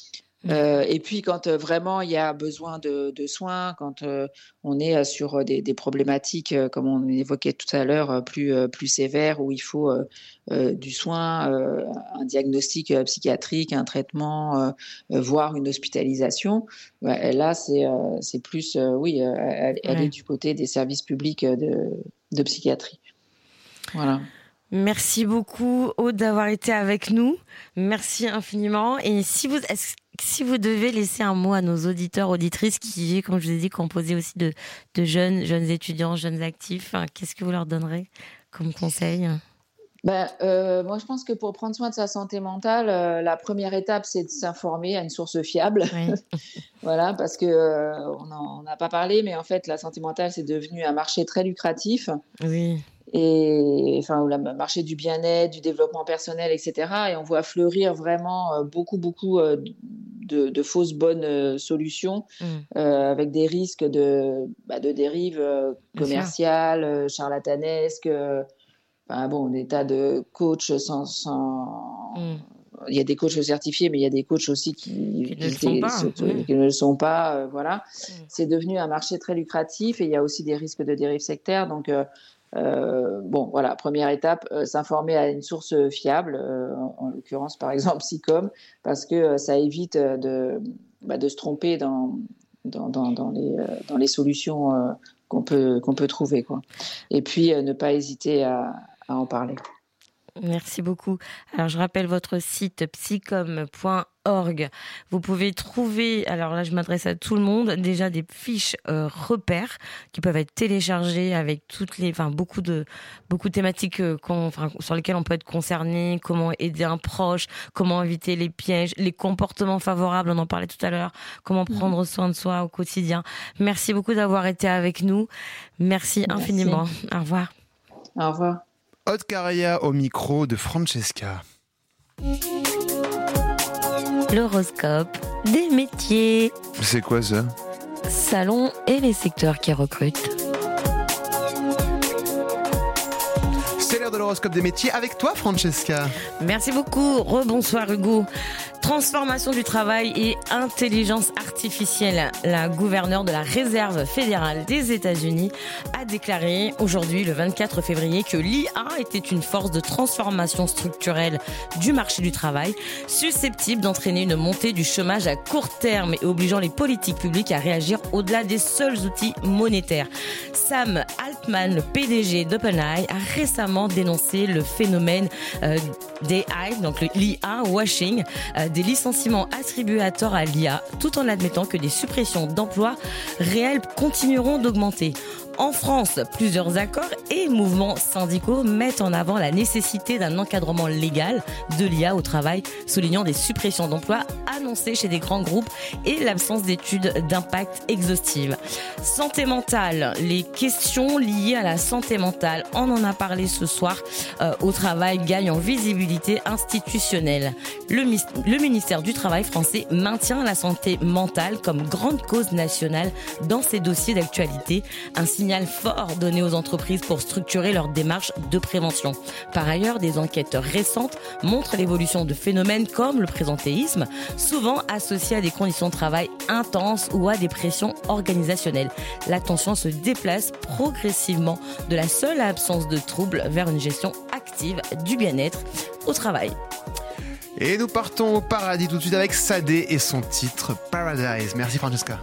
Euh, et puis quand euh, vraiment il y a besoin de, de soins, quand euh, on est euh, sur des, des problématiques euh, comme on évoquait tout à l'heure euh, plus euh, plus sévères où il faut euh, euh, du soin, euh, un diagnostic euh, psychiatrique, un traitement, euh, euh, voire une hospitalisation. Ouais, là c'est euh, c'est plus euh, oui, euh, elle, elle ouais. est du côté des services publics de de psychiatrie. Voilà. Merci beaucoup Aude d'avoir été avec nous. Merci infiniment. Et si vous, si vous devez laisser un mot à nos auditeurs, auditrices qui est, comme je vous ai dit, composé aussi de, de jeunes, jeunes étudiants, jeunes actifs, hein, qu'est-ce que vous leur donnerez comme conseil ? Ben, euh, moi, je pense que pour prendre soin de sa santé mentale, euh, la première étape, c'est de s'informer à une source fiable. Oui. Voilà, parce que euh, on n'a pas parlé, mais en fait, la santé mentale, c'est devenu un marché très lucratif. Oui. Et enfin, le marché du bien-être, du développement personnel, et cetera. Et on voit fleurir vraiment beaucoup, beaucoup de, de fausses bonnes solutions mmh. euh, avec des risques de, bah, de dérives commerciales, charlatanesques. Enfin, bon, des tas de coachs sans... sans... Mmh. Il y a des coachs certifiés, mais il y a des coachs aussi qui, qui, qui, ne, sont pas, se, oui. qui ne le sont pas. Euh, voilà. Mmh. C'est devenu un marché très lucratif et il y a aussi des risques de dérives sectaires. Donc, euh, Euh, bon, voilà, première étape, euh, s'informer à une source fiable, euh, en, en l'occurrence, par exemple, Psycom, parce que euh, ça évite de, bah, de se tromper dans, dans, dans, dans, les, euh, dans les solutions euh, qu'on peut, qu'on peut trouver, quoi. Et puis, euh, ne pas hésiter à, à en parler. Merci beaucoup. Alors, je rappelle votre site psycom point org. Vous pouvez trouver, alors là, je m'adresse à tout le monde, déjà des fiches euh, repères qui peuvent être téléchargées avec toutes les, enfin, beaucoup de, beaucoup de thématiques euh, qu'on, enfin, sur lesquelles on peut être concerné, comment aider un proche, comment éviter les pièges, les comportements favorables, on en parlait tout à l'heure, comment prendre soin de soi au quotidien. Merci beaucoup d'avoir été avec nous. Merci, Merci. infiniment. Au revoir. Au revoir. Aude Caraya au micro de Francesca. L'horoscope des métiers. C'est quoi ça ? Salon et les secteurs qui recrutent. C'est l'heure de l'horoscope des métiers avec toi, Francesca. Merci beaucoup. Rebonsoir Hugo. Transformation du travail et intelligence artificielle. La gouverneure de la Réserve fédérale des États-Unis a déclaré aujourd'hui, le vingt-quatre février, que l'I A était une force de transformation structurelle du marché du travail, susceptible d'entraîner une montée du chômage à court terme et obligeant les politiques publiques à réagir au-delà des seuls outils monétaires. Sam Altman, le P D G d'OpenAI, a récemment dénoncé le phénomène euh, d'A I, donc l'I A washing, euh, des licenciements attribués à tort à l'I A, tout en admettant que les suppressions d'emplois réels continueront d'augmenter. En France, plusieurs accords et mouvements syndicaux mettent en avant la nécessité d'un encadrement légal de l'I A au travail, soulignant des suppressions d'emplois annoncées chez des grands groupes et l'absence d'études d'impact exhaustives. Santé mentale, les questions liées à la santé mentale, on en a parlé ce soir euh, au travail, gagnent en visibilité institutionnelle. Le, le ministère du Travail français maintient la santé mentale comme grande cause nationale dans ses dossiers d'actualité, ainsi signal fort donné aux entreprises pour structurer leur démarche de prévention. Par ailleurs, des enquêtes récentes montrent l'évolution de phénomènes comme le présentéisme, souvent associés à des conditions de travail intenses ou à des pressions organisationnelles. L'attention se déplace progressivement de la seule absence de troubles vers une gestion active du bien-être au travail. Et nous partons au paradis tout de suite avec Sadé et son titre Paradise. Merci Francesca.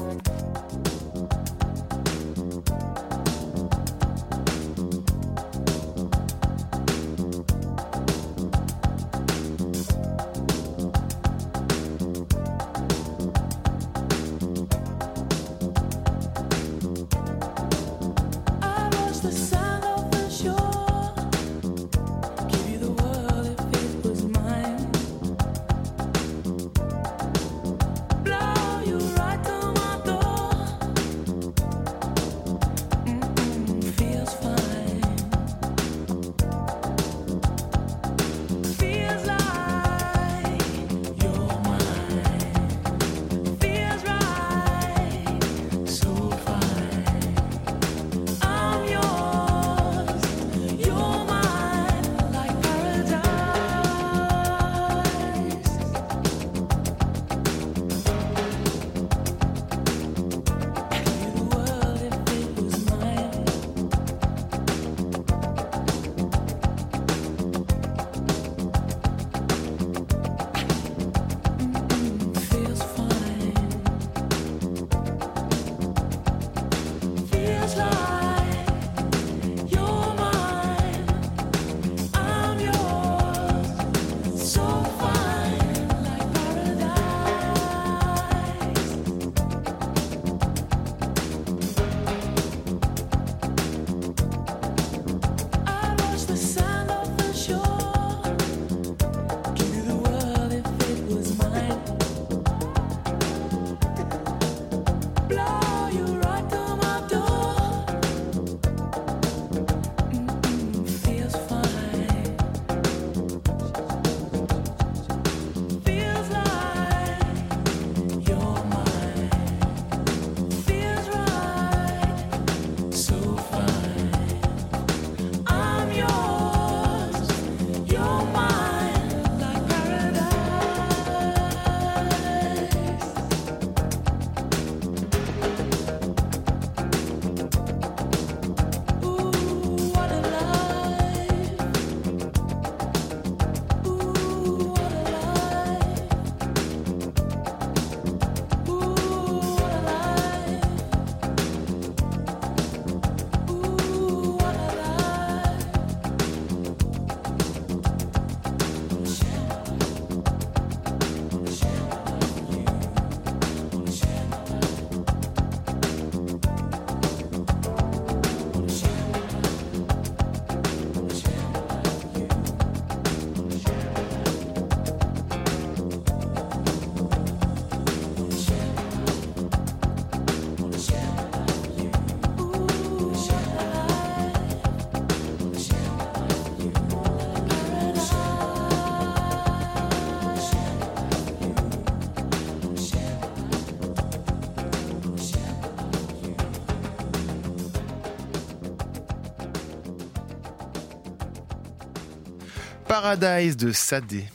Paradise de Sadé.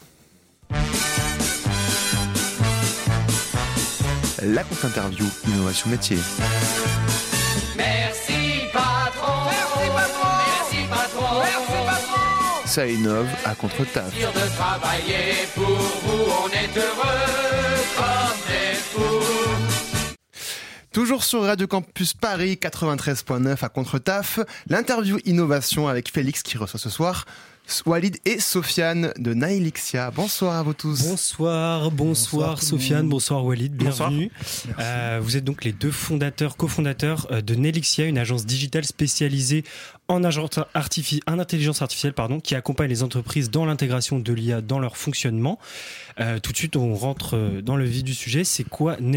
La contre-interview Innovation Métier. Merci patron. Merci patron. Merci patron. Merci patron. Ça innove à contre-taf. Sûr de travailler pour vous, on est heureux comme des fous. Toujours sur Radio Campus Paris quatre-vingt-treize point neuf à Contre-Taf, l'interview innovation avec Félix qui reçoit ce soir Walid et Sofiane de Nailixia. Bonsoir à vous tous. Bonsoir, bonsoir, bonsoir Sofiane, bonsoir Walid, bienvenue. Bonsoir. Euh, vous êtes donc les deux fondateurs, cofondateurs de Nailixia, une agence digitale spécialisée en, agence artifici- en intelligence artificielle pardon, qui accompagne les entreprises dans l'intégration de l'I A dans leur fonctionnement. Euh, tout de suite, on rentre dans le vif du sujet. C'est quoi Nailixia ?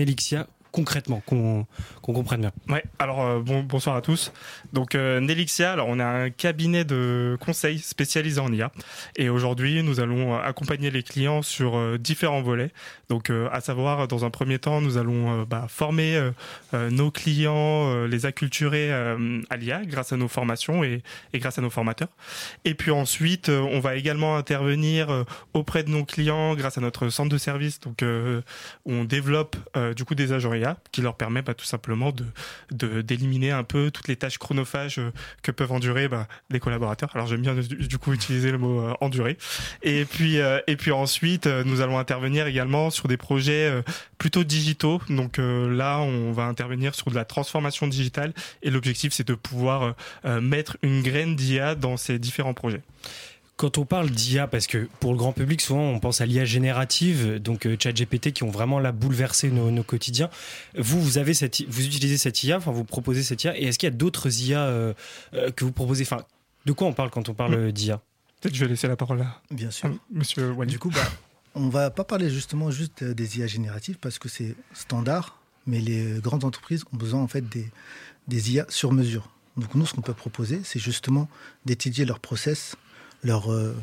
concrètement, qu'on, qu'on comprenne bien. Ouais, alors euh, bon, bonsoir à tous. Donc euh, Nelixia, alors on a un cabinet de conseil spécialisé en I A et aujourd'hui nous allons accompagner les clients sur euh, différents volets. Donc euh, à savoir, dans un premier temps, nous allons euh, bah, former euh, euh, nos clients, euh, les acculturer euh, à l'I A grâce à nos formations et, et grâce à nos formateurs. Et puis ensuite, euh, on va également intervenir euh, auprès de nos clients grâce à notre centre de service. Donc euh, on développe euh, du coup des agents I A qui leur permet bah, tout simplement de, de d'éliminer un peu toutes les tâches chronophages euh, que peuvent endurer bah, les collaborateurs. Alors j'aime bien du, du coup utiliser le mot euh, endurer. Et puis euh, et puis ensuite, euh, nous allons intervenir également sur des projets euh, plutôt digitaux. Donc euh, là, on va intervenir sur de la transformation digitale et l'objectif c'est de pouvoir euh, mettre une graine d'I A dans ces différents projets. Quand on parle d'I A, parce que pour le grand public, souvent on pense à l'I A générative, donc euh, ChatGPT, qui ont vraiment là bouleversé nos, nos quotidiens. Vous, vous avez cette, vous utilisez cette I A, enfin vous proposez cette I A, et est-ce qu'il y a d'autres I A euh, euh, que vous proposez? Enfin, de quoi on parle quand on parle mmh. d'I A? Peut-être je vais laisser la parole à Bien sûr. à Monsieur Wally. Du coup, bah, on va pas parler justement juste des I A génératives parce que c'est standard, mais les grandes entreprises ont besoin en fait des, des I A sur mesure. Donc nous, ce qu'on peut proposer, c'est justement d'étudier leur process, leur, euh,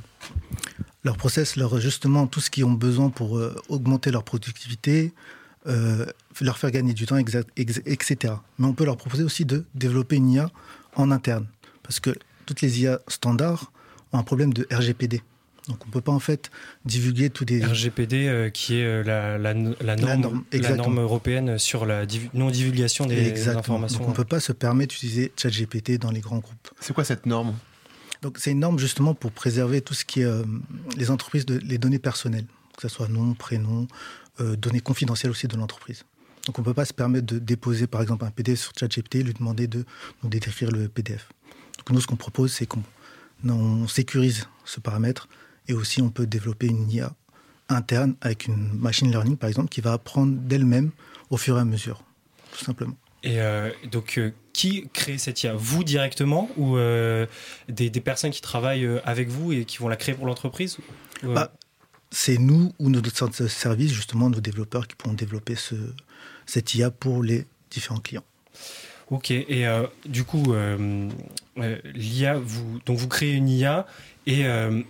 leur process, leur, justement tout ce qu'ils ont besoin pour euh, augmenter leur productivité, euh, leur faire gagner du temps, exact, ex, et cetera. Mais on peut leur proposer aussi de développer une I A en interne, parce que toutes les I A standards ont un problème de R G P D. Donc on ne peut pas en fait divulguer tous des... R G P D euh, qui est euh, la, la, la, norme, la, norme, la norme européenne sur la div- non-divulgation des, des informations. Donc on ne peut pas se permettre d'utiliser ChatGPT dans les grands groupes. C'est quoi cette norme? Donc c'est une norme justement pour préserver tout ce qui est euh, les entreprises, de, les données personnelles, que ce soit nom, prénom, euh, données confidentielles aussi de l'entreprise. Donc on ne peut pas se permettre de déposer par exemple un P D F sur ChatGPT et lui demander de nous décrire le P D F. Donc nous ce qu'on propose c'est qu'on on sécurise ce paramètre. Et aussi, on peut développer une I A interne avec une machine learning, par exemple, qui va apprendre d'elle-même au fur et à mesure, tout simplement. Et euh, donc, euh, qui crée cette I A? Vous directement ou euh, des, des personnes qui travaillent avec vous et qui vont la créer pour l'entreprise? ou, euh... bah, C'est nous ou notre centre de service, justement, nos développeurs qui pourront développer ce, cette I A pour les différents clients. Ok, et euh, du coup, euh, euh, l'I A, vous, donc vous créez une I A et... Euh,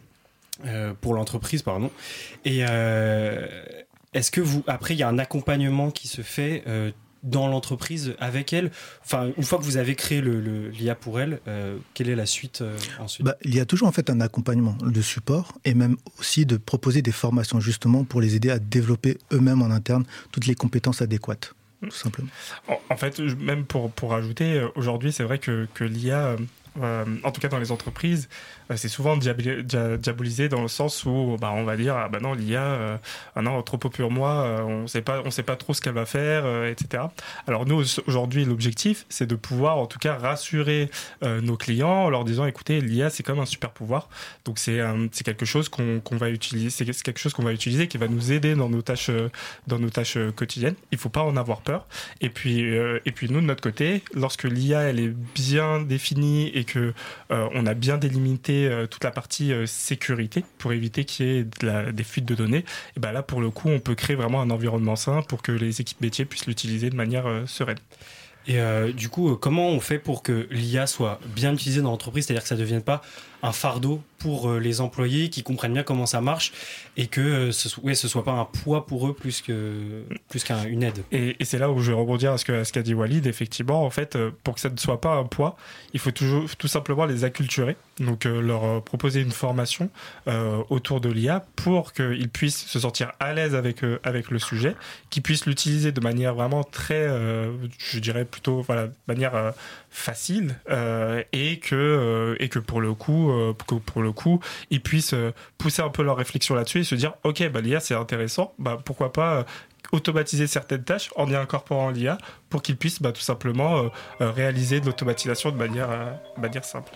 Euh, pour l'entreprise, pardon. Et euh, est-ce que vous, après, il y a un accompagnement qui se fait euh, dans l'entreprise avec elle? Enfin, une fois que vous avez créé le, le, l'I A pour elle, euh, quelle est la suite euh, ensuite? Bah, il y a toujours en fait un accompagnement, de support et même aussi de proposer des formations justement pour les aider à développer eux-mêmes en interne toutes les compétences adéquates, tout simplement. En, en fait, même pour, pour ajouter, aujourd'hui, c'est vrai que, que l'I A... Euh, en tout cas dans les entreprises, euh, c'est souvent diaboli- dia- diabolisé dans le sens où bah, on va dire ah bah non l'I A, euh, ah non trop peu pour moi, euh, on sait pas, on sait pas trop ce qu'elle va faire, euh, et cetera. Alors nous aujourd'hui l'objectif c'est de pouvoir en tout cas rassurer euh, nos clients en leur disant écoutez l'I A c'est comme un super pouvoir, donc c'est euh, c'est quelque chose qu'on, qu'on va utiliser, c'est quelque chose qu'on va utiliser qui va nous aider dans nos tâches euh, dans nos tâches euh, quotidiennes. Il faut pas en avoir peur. Et puis euh, et puis nous de notre côté, lorsque l'I A elle est bien définie et que euh, on a bien délimité euh, toute la partie euh, sécurité pour éviter qu'il y ait de la, des fuites de données, et ben là pour le coup on peut créer vraiment un environnement sain pour que les équipes métiers puissent l'utiliser de manière euh, sereine. Et euh, du coup, euh, comment on fait pour que l'I A soit bien utilisée dans l'entreprise, c'est-à-dire que ça ne devienne pas un fardeau pour euh, les employés, qui comprennent bien comment ça marche et que euh, ce ne ouais, ce soit pas un poids pour eux plus, que, plus qu'une aide. Et, et c'est là où je vais rebondir à ce, que, à ce qu'a dit Walid. Effectivement, en fait, euh, pour que ça ne soit pas un poids, il faut toujours, tout simplement les acculturer, donc euh, leur euh, proposer une formation euh, autour de l'I A pour qu'ils puissent se sentir à l'aise avec, euh, avec le sujet, qu'ils puissent l'utiliser de manière vraiment très, euh, je dirais plutôt, voilà, de manière euh, facile euh, et, que, euh, et que pour le coup, euh, que pour le coup, ils puissent euh, pousser un peu leur réflexion là-dessus et se dire, ok, bah, l'I A c'est intéressant, bah, pourquoi pas euh, automatiser certaines tâches en y incorporant l'I A pour qu'ils puissent bah, tout simplement euh, euh, réaliser de l'automatisation de manière, euh, de manière simple.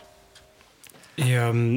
Et, euh,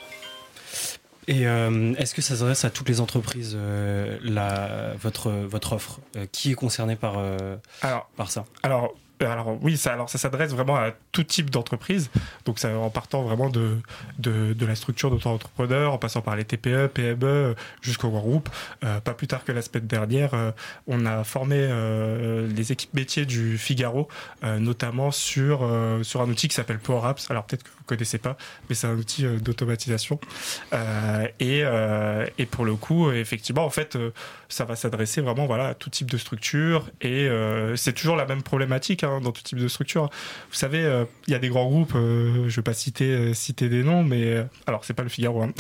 et euh, est-ce que ça s'adresse à toutes les entreprises, euh, la, votre, votre offre euh, qui est concerné par, euh, alors, par ça? Alors, Alors oui, ça, alors ça s'adresse vraiment à tout type d'entreprise. Donc ça, en partant vraiment de, de, de la structure d'auto-entrepreneur, en passant par les T P E, P M E, jusqu'au grand groupe. Euh, pas plus tard que la semaine dernière, euh, on a formé euh, les équipes métiers du Figaro, euh, notamment sur, euh, sur un outil qui s'appelle Power Apps. Alors peut-être que vous ne connaissez pas, mais c'est un outil euh, d'automatisation. Euh, et, euh, et pour le coup, effectivement, en fait, euh, ça va s'adresser vraiment voilà, à tout type de structure. Et euh, c'est toujours la même problématique hein, dans tout type de structure. Vous savez, il euh, y a des grands groupes, euh, je ne vais pas citer, euh, citer des noms, mais euh, alors c'est pas le Figaro, hein.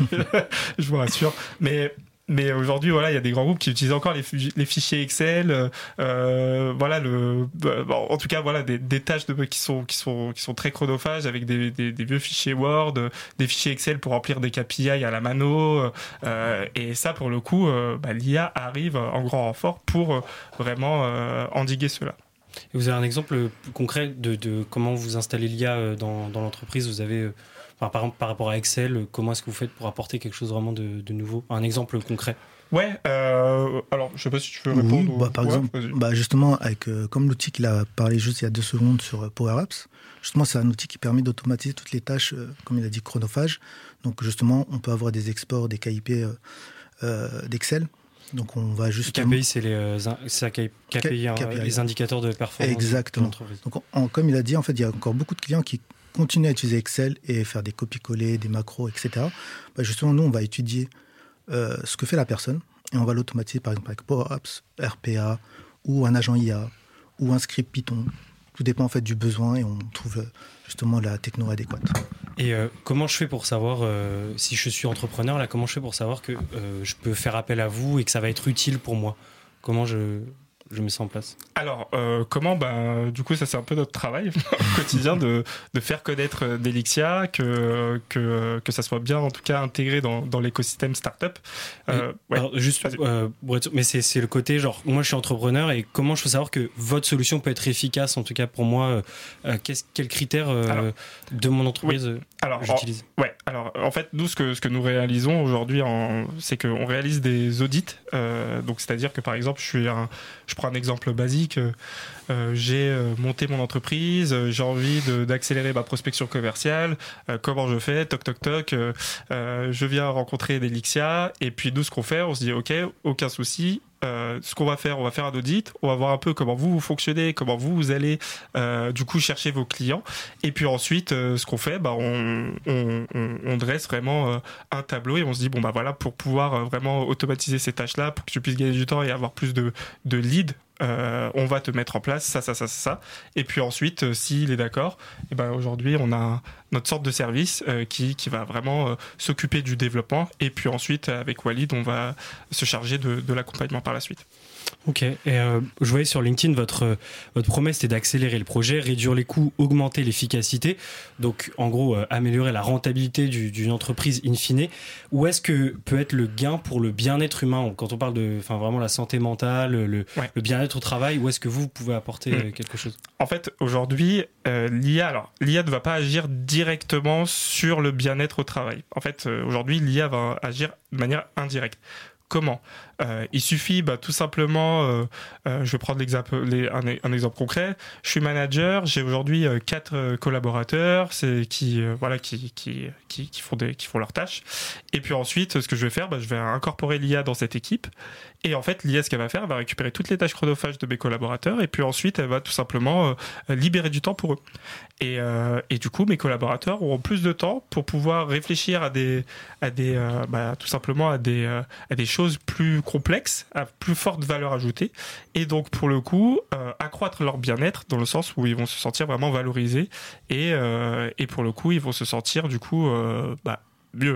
Je vous rassure. Mais Mais aujourd'hui, voilà, il y a des grands groupes qui utilisent encore les, les fichiers Excel. Euh, voilà, le, bon, en tout cas, voilà, des, des tâches de, qui sont qui sont qui sont très chronophages avec des, des, des vieux fichiers Word, des fichiers Excel pour remplir des K P I à la mano. Euh, et ça, pour le coup, euh, bah, l'I A arrive en grand renfort pour euh, vraiment euh, endiguer cela. Et vous avez un exemple concret de, de comment vous installez l'I A dans, dans l'entreprise. Vous avez Enfin, par exemple, par rapport à Excel, comment est-ce que vous faites pour apporter quelque chose vraiment de, de nouveau? Un exemple concret. Ouais, euh, alors je sais pas si tu veux répondre. Oui, bah, par ouais, exemple, bah, justement, avec, euh, comme l'outil qu'il a parlé juste il y a deux secondes sur euh, Power Apps, justement, c'est un outil qui permet d'automatiser toutes les tâches, euh, comme il a dit, chronophages. Donc, justement, on peut avoir des exports, des K I P euh, euh, d'Excel. Donc, on va justement... K P I, c'est les, euh, c'est K P I, hein, K P I, les indicateurs de performance. Exactement. De l'entreprise. Donc, en, comme il a dit, en fait, il y a encore beaucoup de clients qui continuer à utiliser Excel et faire des copies-coller, des macros, et cetera. Bah justement, nous, on va étudier euh, ce que fait la personne et on va l'automatiser, par exemple, avec Power Apps, R P A, ou un agent I A, ou un script Python. Tout dépend en fait du besoin et on trouve justement la techno adéquate. Et euh, comment je fais pour savoir, euh, si je suis entrepreneur, là, comment je fais pour savoir que euh, je peux faire appel à vous et que ça va être utile pour moi? Comment je... je mets ça en place? Alors, euh, comment bah, du coup, ça c'est un peu notre travail au quotidien de, de faire connaître Delixia, que, que, que ça soit bien en tout cas intégré dans, dans l'écosystème startup. Euh, ouais. Alors, juste, euh, mais c'est, c'est le côté genre, moi je suis entrepreneur et comment je peux savoir que votre solution peut être efficace, en tout cas pour moi, euh, quels critères euh, alors, de mon entreprise oui. alors, j'utilise? en, ouais, alors en fait, nous ce que, ce que nous réalisons aujourd'hui, en, c'est qu'on réalise des audits, euh, donc c'est-à-dire que par exemple, je suis un, je prends un exemple basique, euh, j'ai euh, monté mon entreprise, euh, j'ai envie de, d'accélérer ma prospection commerciale, euh, comment je fais, toc toc toc, euh, euh, je viens rencontrer Delixia, et puis nous ce qu'on fait, on se dit ok, aucun souci, euh, ce qu'on va faire, on va faire un audit, on va voir un peu comment vous, vous fonctionnez, comment vous, vous allez euh, du coup chercher vos clients, et puis ensuite euh, ce qu'on fait, bah, on, on, on, on dresse vraiment euh, un tableau et on se dit bon bah voilà, pour pouvoir euh, vraiment automatiser ces tâches-là, pour que tu puisses gagner du temps et avoir plus de, de leads, Euh, on va te mettre en place ça, ça, ça, ça. Et puis ensuite, euh, s'il est d'accord, et ben aujourd'hui, on a notre sorte de service euh, qui, qui va vraiment euh, s'occuper du développement. Et puis ensuite, avec Walid, on va se charger de, de l'accompagnement par la suite. Ok, et euh, je voyais sur LinkedIn votre, votre promesse c'était d'accélérer le projet, réduire les coûts, augmenter l'efficacité, donc en gros euh, améliorer la rentabilité du, d'une entreprise in fine. Où est-ce que peut être le gain pour le bien-être humain quand on parle de enfin, vraiment la santé mentale, le, ouais. le bien-être au travail, où est-ce que vous pouvez apporter mmh. quelque chose? En fait, aujourd'hui, euh, l'I A, alors, l'I A ne va pas agir directement sur le bien-être au travail. En fait, euh, aujourd'hui, l'I A va agir de manière indirecte. Comment? euh, Il suffit bah, tout simplement, euh, euh, je vais prendre l'exemple, les, un, un exemple concret. Je suis manager, j'ai aujourd'hui euh, quatre euh, collaborateurs, c'est qui euh, voilà qui qui qui qui font des qui font leurs tâches. Et puis ensuite, ce que je vais faire, bah, je vais incorporer l'I A dans cette équipe. Et en fait, l'I A, ce qu'elle va faire, elle va récupérer toutes les tâches chronophages de mes collaborateurs. Et puis ensuite, elle va tout simplement euh, libérer du temps pour eux. Et euh, et du coup, mes collaborateurs auront plus de temps pour pouvoir réfléchir à des à des euh, bah, tout simplement à des euh, à des choses plus complexes, à plus forte valeur ajoutée, et donc pour le coup euh, accroître leur bien-être dans le sens où ils vont se sentir vraiment valorisés et euh, et pour le coup ils vont se sentir du coup euh, bah, mieux.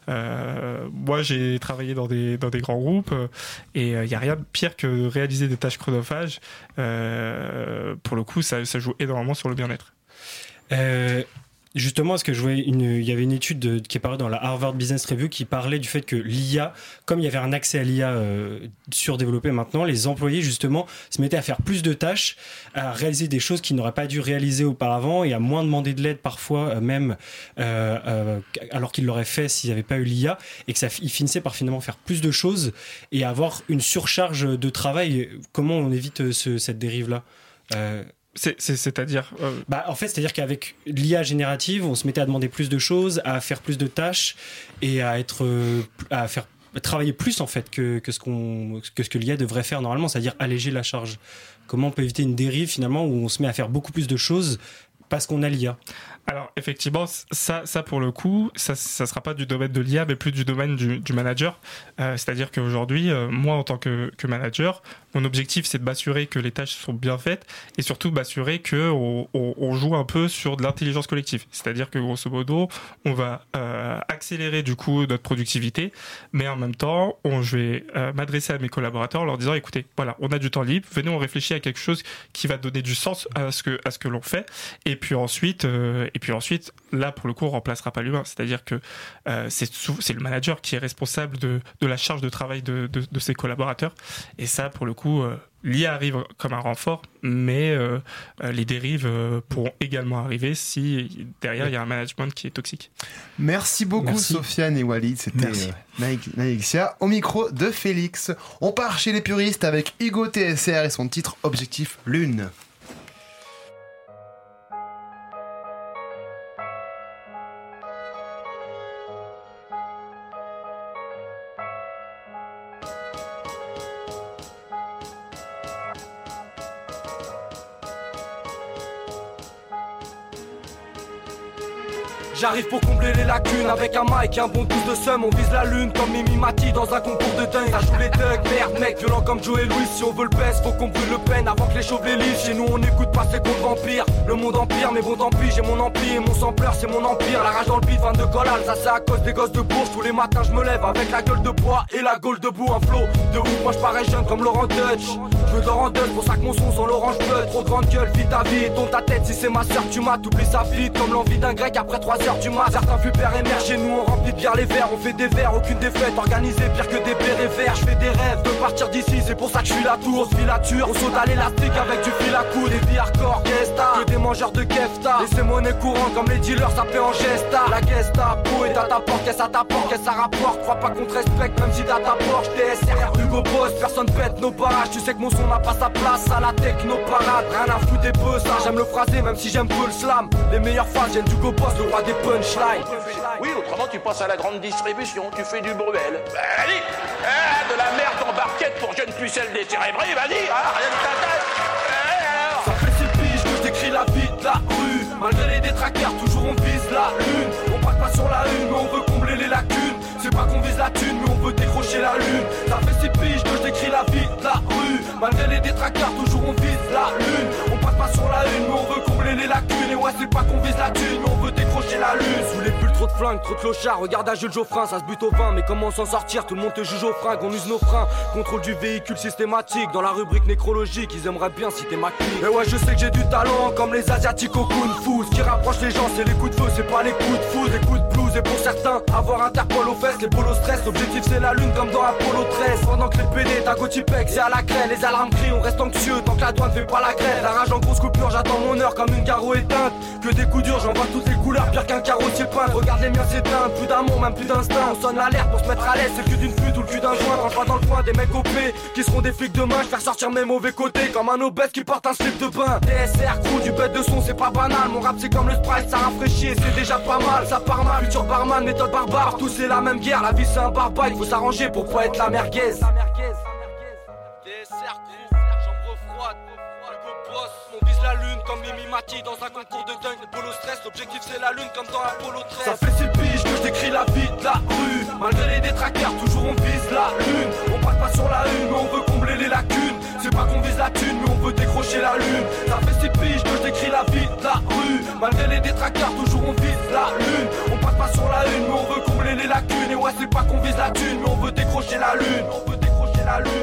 Euh, moi j'ai travaillé dans des dans des grands groupes euh, et il euh, y a rien de pire que réaliser des tâches chronophages. Euh, pour le coup ça ça joue énormément sur le bien-être. Euh... Justement, est-ce que je voyais une, il y avait une étude de, qui est parue dans la Harvard Business Review qui parlait du fait que l'I A, comme il y avait un accès à l'I A euh, surdéveloppé maintenant, les employés justement se mettaient à faire plus de tâches, à réaliser des choses qu'ils n'auraient pas dû réaliser auparavant et à moins demander de l'aide parfois euh, même euh, euh, alors qu'ils l'auraient fait s'ils n'avaient pas eu l'I A, et que ça ils finissaient par finalement faire plus de choses et avoir une surcharge de travail. Comment on évite ce, cette dérive-là? euh, C'est, c'est, c'est-à-dire euh... bah, en fait, c'est-à-dire qu'avec l'I A générative, on se mettait à demander plus de choses, à faire plus de tâches et à être, euh, à faire travailler plus en fait que, que ce qu'on, que ce que l'I A devrait faire normalement, c'est-à-dire alléger la charge. Comment on peut éviter une dérive finalement où on se met à faire beaucoup plus de choses parce qu'on a l'I A? Alors effectivement, ça, ça pour le coup, ça, ça sera pas du domaine de l'I A, mais plus du domaine du, du manager. Euh, c'est-à-dire qu'aujourd'hui, euh, moi en tant que, que manager, mon objectif c'est de m'assurer que les tâches sont bien faites et surtout m'assurer que on, on, on joue un peu sur de l'intelligence collective. C'est-à-dire que grosso modo, on va euh, accélérer du coup notre productivité, mais en même temps, on, je vais euh, m'adresser à mes collaborateurs en leur disant, écoutez, voilà, on a du temps libre, venez, on réfléchit à quelque chose qui va donner du sens à ce que à ce que l'on fait, et puis ensuite. Euh, Et puis ensuite, là, pour le coup, on remplacera pas l'humain. C'est-à-dire que euh, c'est, sous, c'est le manager qui est responsable de, de la charge de travail de, de, de ses collaborateurs. Et ça, pour le coup, euh, l'I A arrive comme un renfort, mais euh, euh, les dérives euh, pourront également arriver si derrière, il y a un management qui est toxique. Merci beaucoup, Merci. Sofiane et Walid. C'était euh, Nalexia. Au micro de Félix. On part chez les puristes avec Hugo T S R et son titre Objectif Lune. J'arrive pour combler les lacunes avec un mic et un bon douze de seum. On vise la lune comme Mimi Mati dans un concours de dingue. Ça joue les thugs, merde mec, violent comme Joe et Louis. Si on veut le pèse, faut qu'on brûle le pen avant que les chauves les livrent. Chez nous on n'écoute pas ces comptes vampires. Le monde empire, mais bon tant pis, j'ai mon empire et mon sang pleure, c'est mon empire. La rage dans le beat, vingt-deux collal, ça c'est à cause des gosses de bourse. Tous les matins je me lève avec la gueule de bois et la gaule debout. Un flow de ouf, moi je parais jeune comme Laurent Dutch. Je veux de l'orange Dutch, pour ça que mon son sans l'orange bleu. Trop grande gueule, vis ta vie et tourne ta tête. Si c'est ma soeur tu m'as, t'oublies sa vie comme l'envie d'un grec après trois heures du mat. Certains père et mère, chez nous on remplit de bière les verres. On fait des verres, aucune défaite, organisé pire que des bérets verts. Je fais des rêves de partir d'ici, c'est pour ça que je suis la tour. Filature, on saute à l'élastique avec du fil à coude. Des vies hardcore, gesta, que des mangeurs de kefta. Et c'est monnaie courante comme les dealers, ça fait en gesta. La Gestapo est à ta porte, qu'est-ce à ta porte, qu'est-ce ça rapporte. Crois pas qu'on te respecte même si t'as ta Porsche. T S R, Hugo Boss, personne pète nos barrages. Tu sais que mon son n'a pas sa place à la techno parade. Rien à foutre des peu ça, j'aime le phraser même si j'aime peu le slam. Les meilleures phases viennent d'Hugo Boss, le roi des punchlines. Oui, autrement tu passes à la grande distribution, tu fais du bruel. Bah, allez, ah, de la merde en barquette pour jeunes pucelles décérébrées, vas-y, ah, rien de ta tête. Ah, ça fait six piges que je décris la vie de la rue. Malgré les détraqueurs, toujours on vise la lune. On passe pas sur la une, mais on veut combler les lacunes. C'est pas qu'on vise la thune, mais on veut décrocher la lune. Ça fait six piges que je décris la vie de la rue. Malgré les détraqueurs, toujours on vise la lune. On passe pas sur la une, mais on veut combler les lacunes. Et ouais, c'est pas qu'on vise la thune, mais on veut décrocher la lune. Sous les pulls, trop de flingues, trop de clochards. Regarde à Jules Geoffrin, ça se bute au vin. Mais comment s'en sortir? Tout le monde te juge au fringues, on use nos freins. Contrôle du véhicule systématique. Dans la rubrique nécrologique, ils aimeraient bien citer ma clique. Et ouais, je sais que j'ai du talent, comme les asiatiques au kung fu. Ce qui rapproche les gens, c'est les coups de feu, c'est pas les coups de foudre. Les coups de blues, et pour certains, avoir Interpol aux fesses, les polos stress. L'objectif c'est la lune comme dans Apollo treize. Pendant que les P D d'Agotipex, c'est à la craie. Les alarmes crient, on reste anxieux tant que la douane fait pas la grève. La rage en grosse coupure, j'attends mon heure comme une garo éteinte. Que des coups durs, j'en vois toutes les couleurs, pire qu'un carrossier peint. Regarde les miens s'éteindre, plus d'amour, même plus d'instinct. On sonne l'alerte pour se mettre à l'aise, c'est le cul d'une flûte ou le cul d'un joint. Quand je vois dans le coin des mecs O P qui seront des flics demain, je faire sortir mes mauvais côtés comme un obèse qui porte un slip de bain. T S R, crew, du bête de son, c'est pas banal. Mon rap c'est comme le Sprite, ça rafraîchit et c'est déjà pas mal. Ça part mal, futur barman, méthode barbare. Tous c'est la même guerre, la vie c'est un barbare. Il faut s'arranger pour pas être la merguez. T S R, chambre froide, Hugo Boss. On vise la lune comme Mimi Mati dans un concours de dingue. Le polo stress, l'objectif c'est la lune comme dans Apollo treize. Ça fait six piges que je décris la vie de la rue. Malgré les détraqueurs, toujours on vise la lune. On passe pas sur la une, mais on veut combler les lacunes. C'est pas qu'on vise la thune, mais on veut décrocher la lune. Ça fait six piges que je décris la vie de la rue. Malgré les détraqueurs, toujours on vise la lune. On passe pas sur la une, mais on veut combler les lacunes. Et ouais, c'est pas qu'on vise la thune, mais on veut décrocher la lune. On veut décrocher la lune.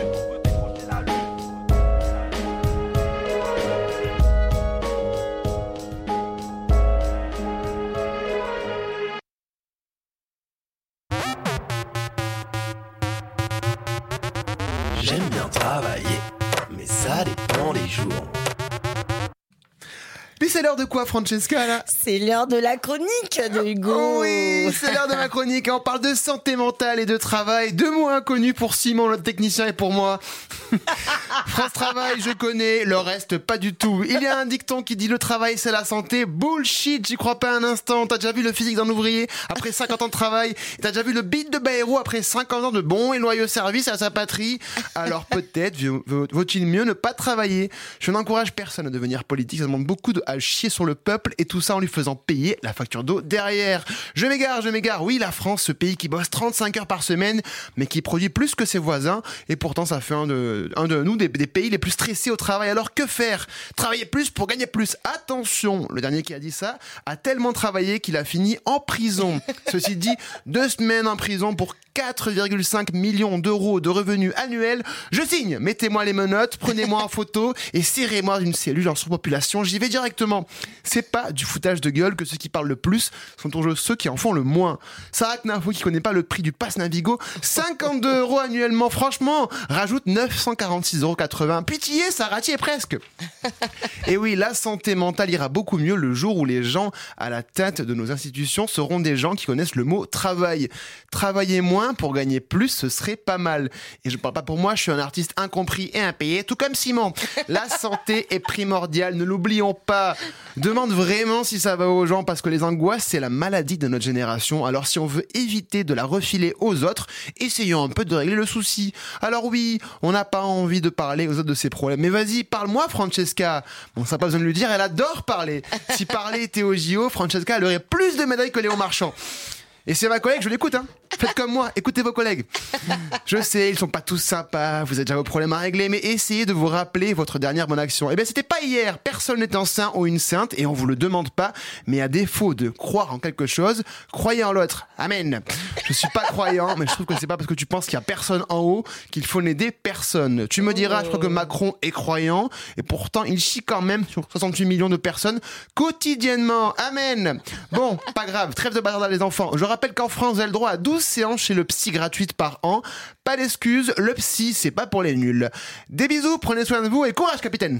J'aime bien travailler, mais ça dépend des jours. Puis c'est l'heure de quoi, Francesca, là? C'est l'heure de la chronique de Hugo. Oh oui, c'est l'heure de ma chronique. On parle de santé mentale et de travail. Deux mots inconnus pour Simon, notre technicien, et pour moi. France Travail, je connais, le reste pas du tout. Il y a un dicton qui dit le travail c'est la santé. Bullshit, j'y crois pas un instant. T'as déjà vu le physique d'un ouvrier après cinquante ans de travail? T'as déjà vu le beat de Bayrou après cinquante ans de bons et loyaux services à sa patrie? Alors peut-être vaut-il mieux ne pas travailler. Je n'encourage personne à devenir politique, ça demande beaucoup de à chier sur le peuple et tout ça en lui faisant payer la facture d'eau derrière. Je m'égare, je m'égare. Oui, la France, ce pays qui bosse trente-cinq heures par semaine, mais qui produit plus que ses voisins, et pourtant ça fait un de, un de nous des, des pays les plus stressés au travail. Alors que faire? Travailler plus pour gagner plus. Attention, le dernier qui a dit ça a tellement travaillé qu'il a fini en prison. Ceci dit, deux semaines en prison pour quatre virgule cinq millions d'euros de revenus annuels. Je signe, mettez-moi les menottes, prenez-moi en photo et serrez-moi d'une cellule en surpopulation. J'y vais directement. C'est pas du foutage de gueule que ceux qui parlent le plus sont toujours ceux qui en font le moins. Sarah Knafo qui connaît pas le prix du pass Navigo, cinquante-deux euros annuellement. Franchement, rajoute neuf cent quarante-six euros quatre-vingts. Pitié, Sarah, t'y es presque. Et oui, la santé mentale ira beaucoup mieux le jour où les gens à la tête de nos institutions seront des gens qui connaissent le mot travail. Travailler moins pour gagner plus, ce serait pas mal. Et je parle pas pour moi, je suis un artiste incompris et impayé, tout comme Simon. La santé est primordiale, ne l'oublions pas. Demande vraiment si ça va aux gens, parce que les angoisses, c'est la maladie de notre génération. Alors si on veut éviter de la refiler aux autres, essayons un peu de régler le souci. Alors oui, on n'a pas envie de parler aux autres de ses problèmes, mais vas-y, parle-moi Francesca. Bon, ça n'a pas besoin de lui dire, elle adore parler. Si parler était au J O, Francesca, elle aurait plus de médailles que Léo Marchand. Et c'est ma collègue, je l'écoute, hein. Faites comme moi, écoutez vos collègues. Je sais, ils sont pas tous sympas, vous avez déjà vos problèmes à régler, mais essayez de vous rappeler votre dernière bonne action. Eh bien, c'était pas hier, personne n'est un saint ou une sainte, et on vous le demande pas, mais à défaut de croire en quelque chose, croyez en l'autre. Amen. Je suis pas croyant, mais je trouve que c'est pas parce que tu penses qu'il y a personne en haut qu'il faut n'aider personne. Tu me diras, je crois que Macron est croyant, et pourtant il chie quand même sur soixante-huit millions de personnes quotidiennement. Amen. Bon, pas grave, trêve de bazar les enfants. Je rappelle qu'en France, vous avez le droit à douze séances chez le psy gratuites par an. Pas d'excuses, le psy, c'est pas pour les nuls. Des bisous, prenez soin de vous et courage, capitaine.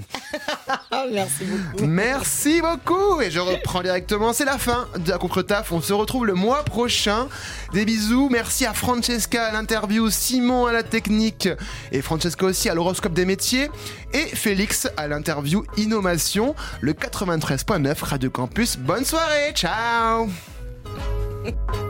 Merci beaucoup. Merci beaucoup. Et je reprends directement, c'est la fin de la Contre-Taf. On se retrouve le mois prochain. Des bisous, merci à Francesca à l'interview, Simon à la technique et Francesca aussi à l'horoscope des métiers et Félix à l'interview Innovation, le quatre-vingt-treize neuf Radio Campus. Bonne soirée, ciao.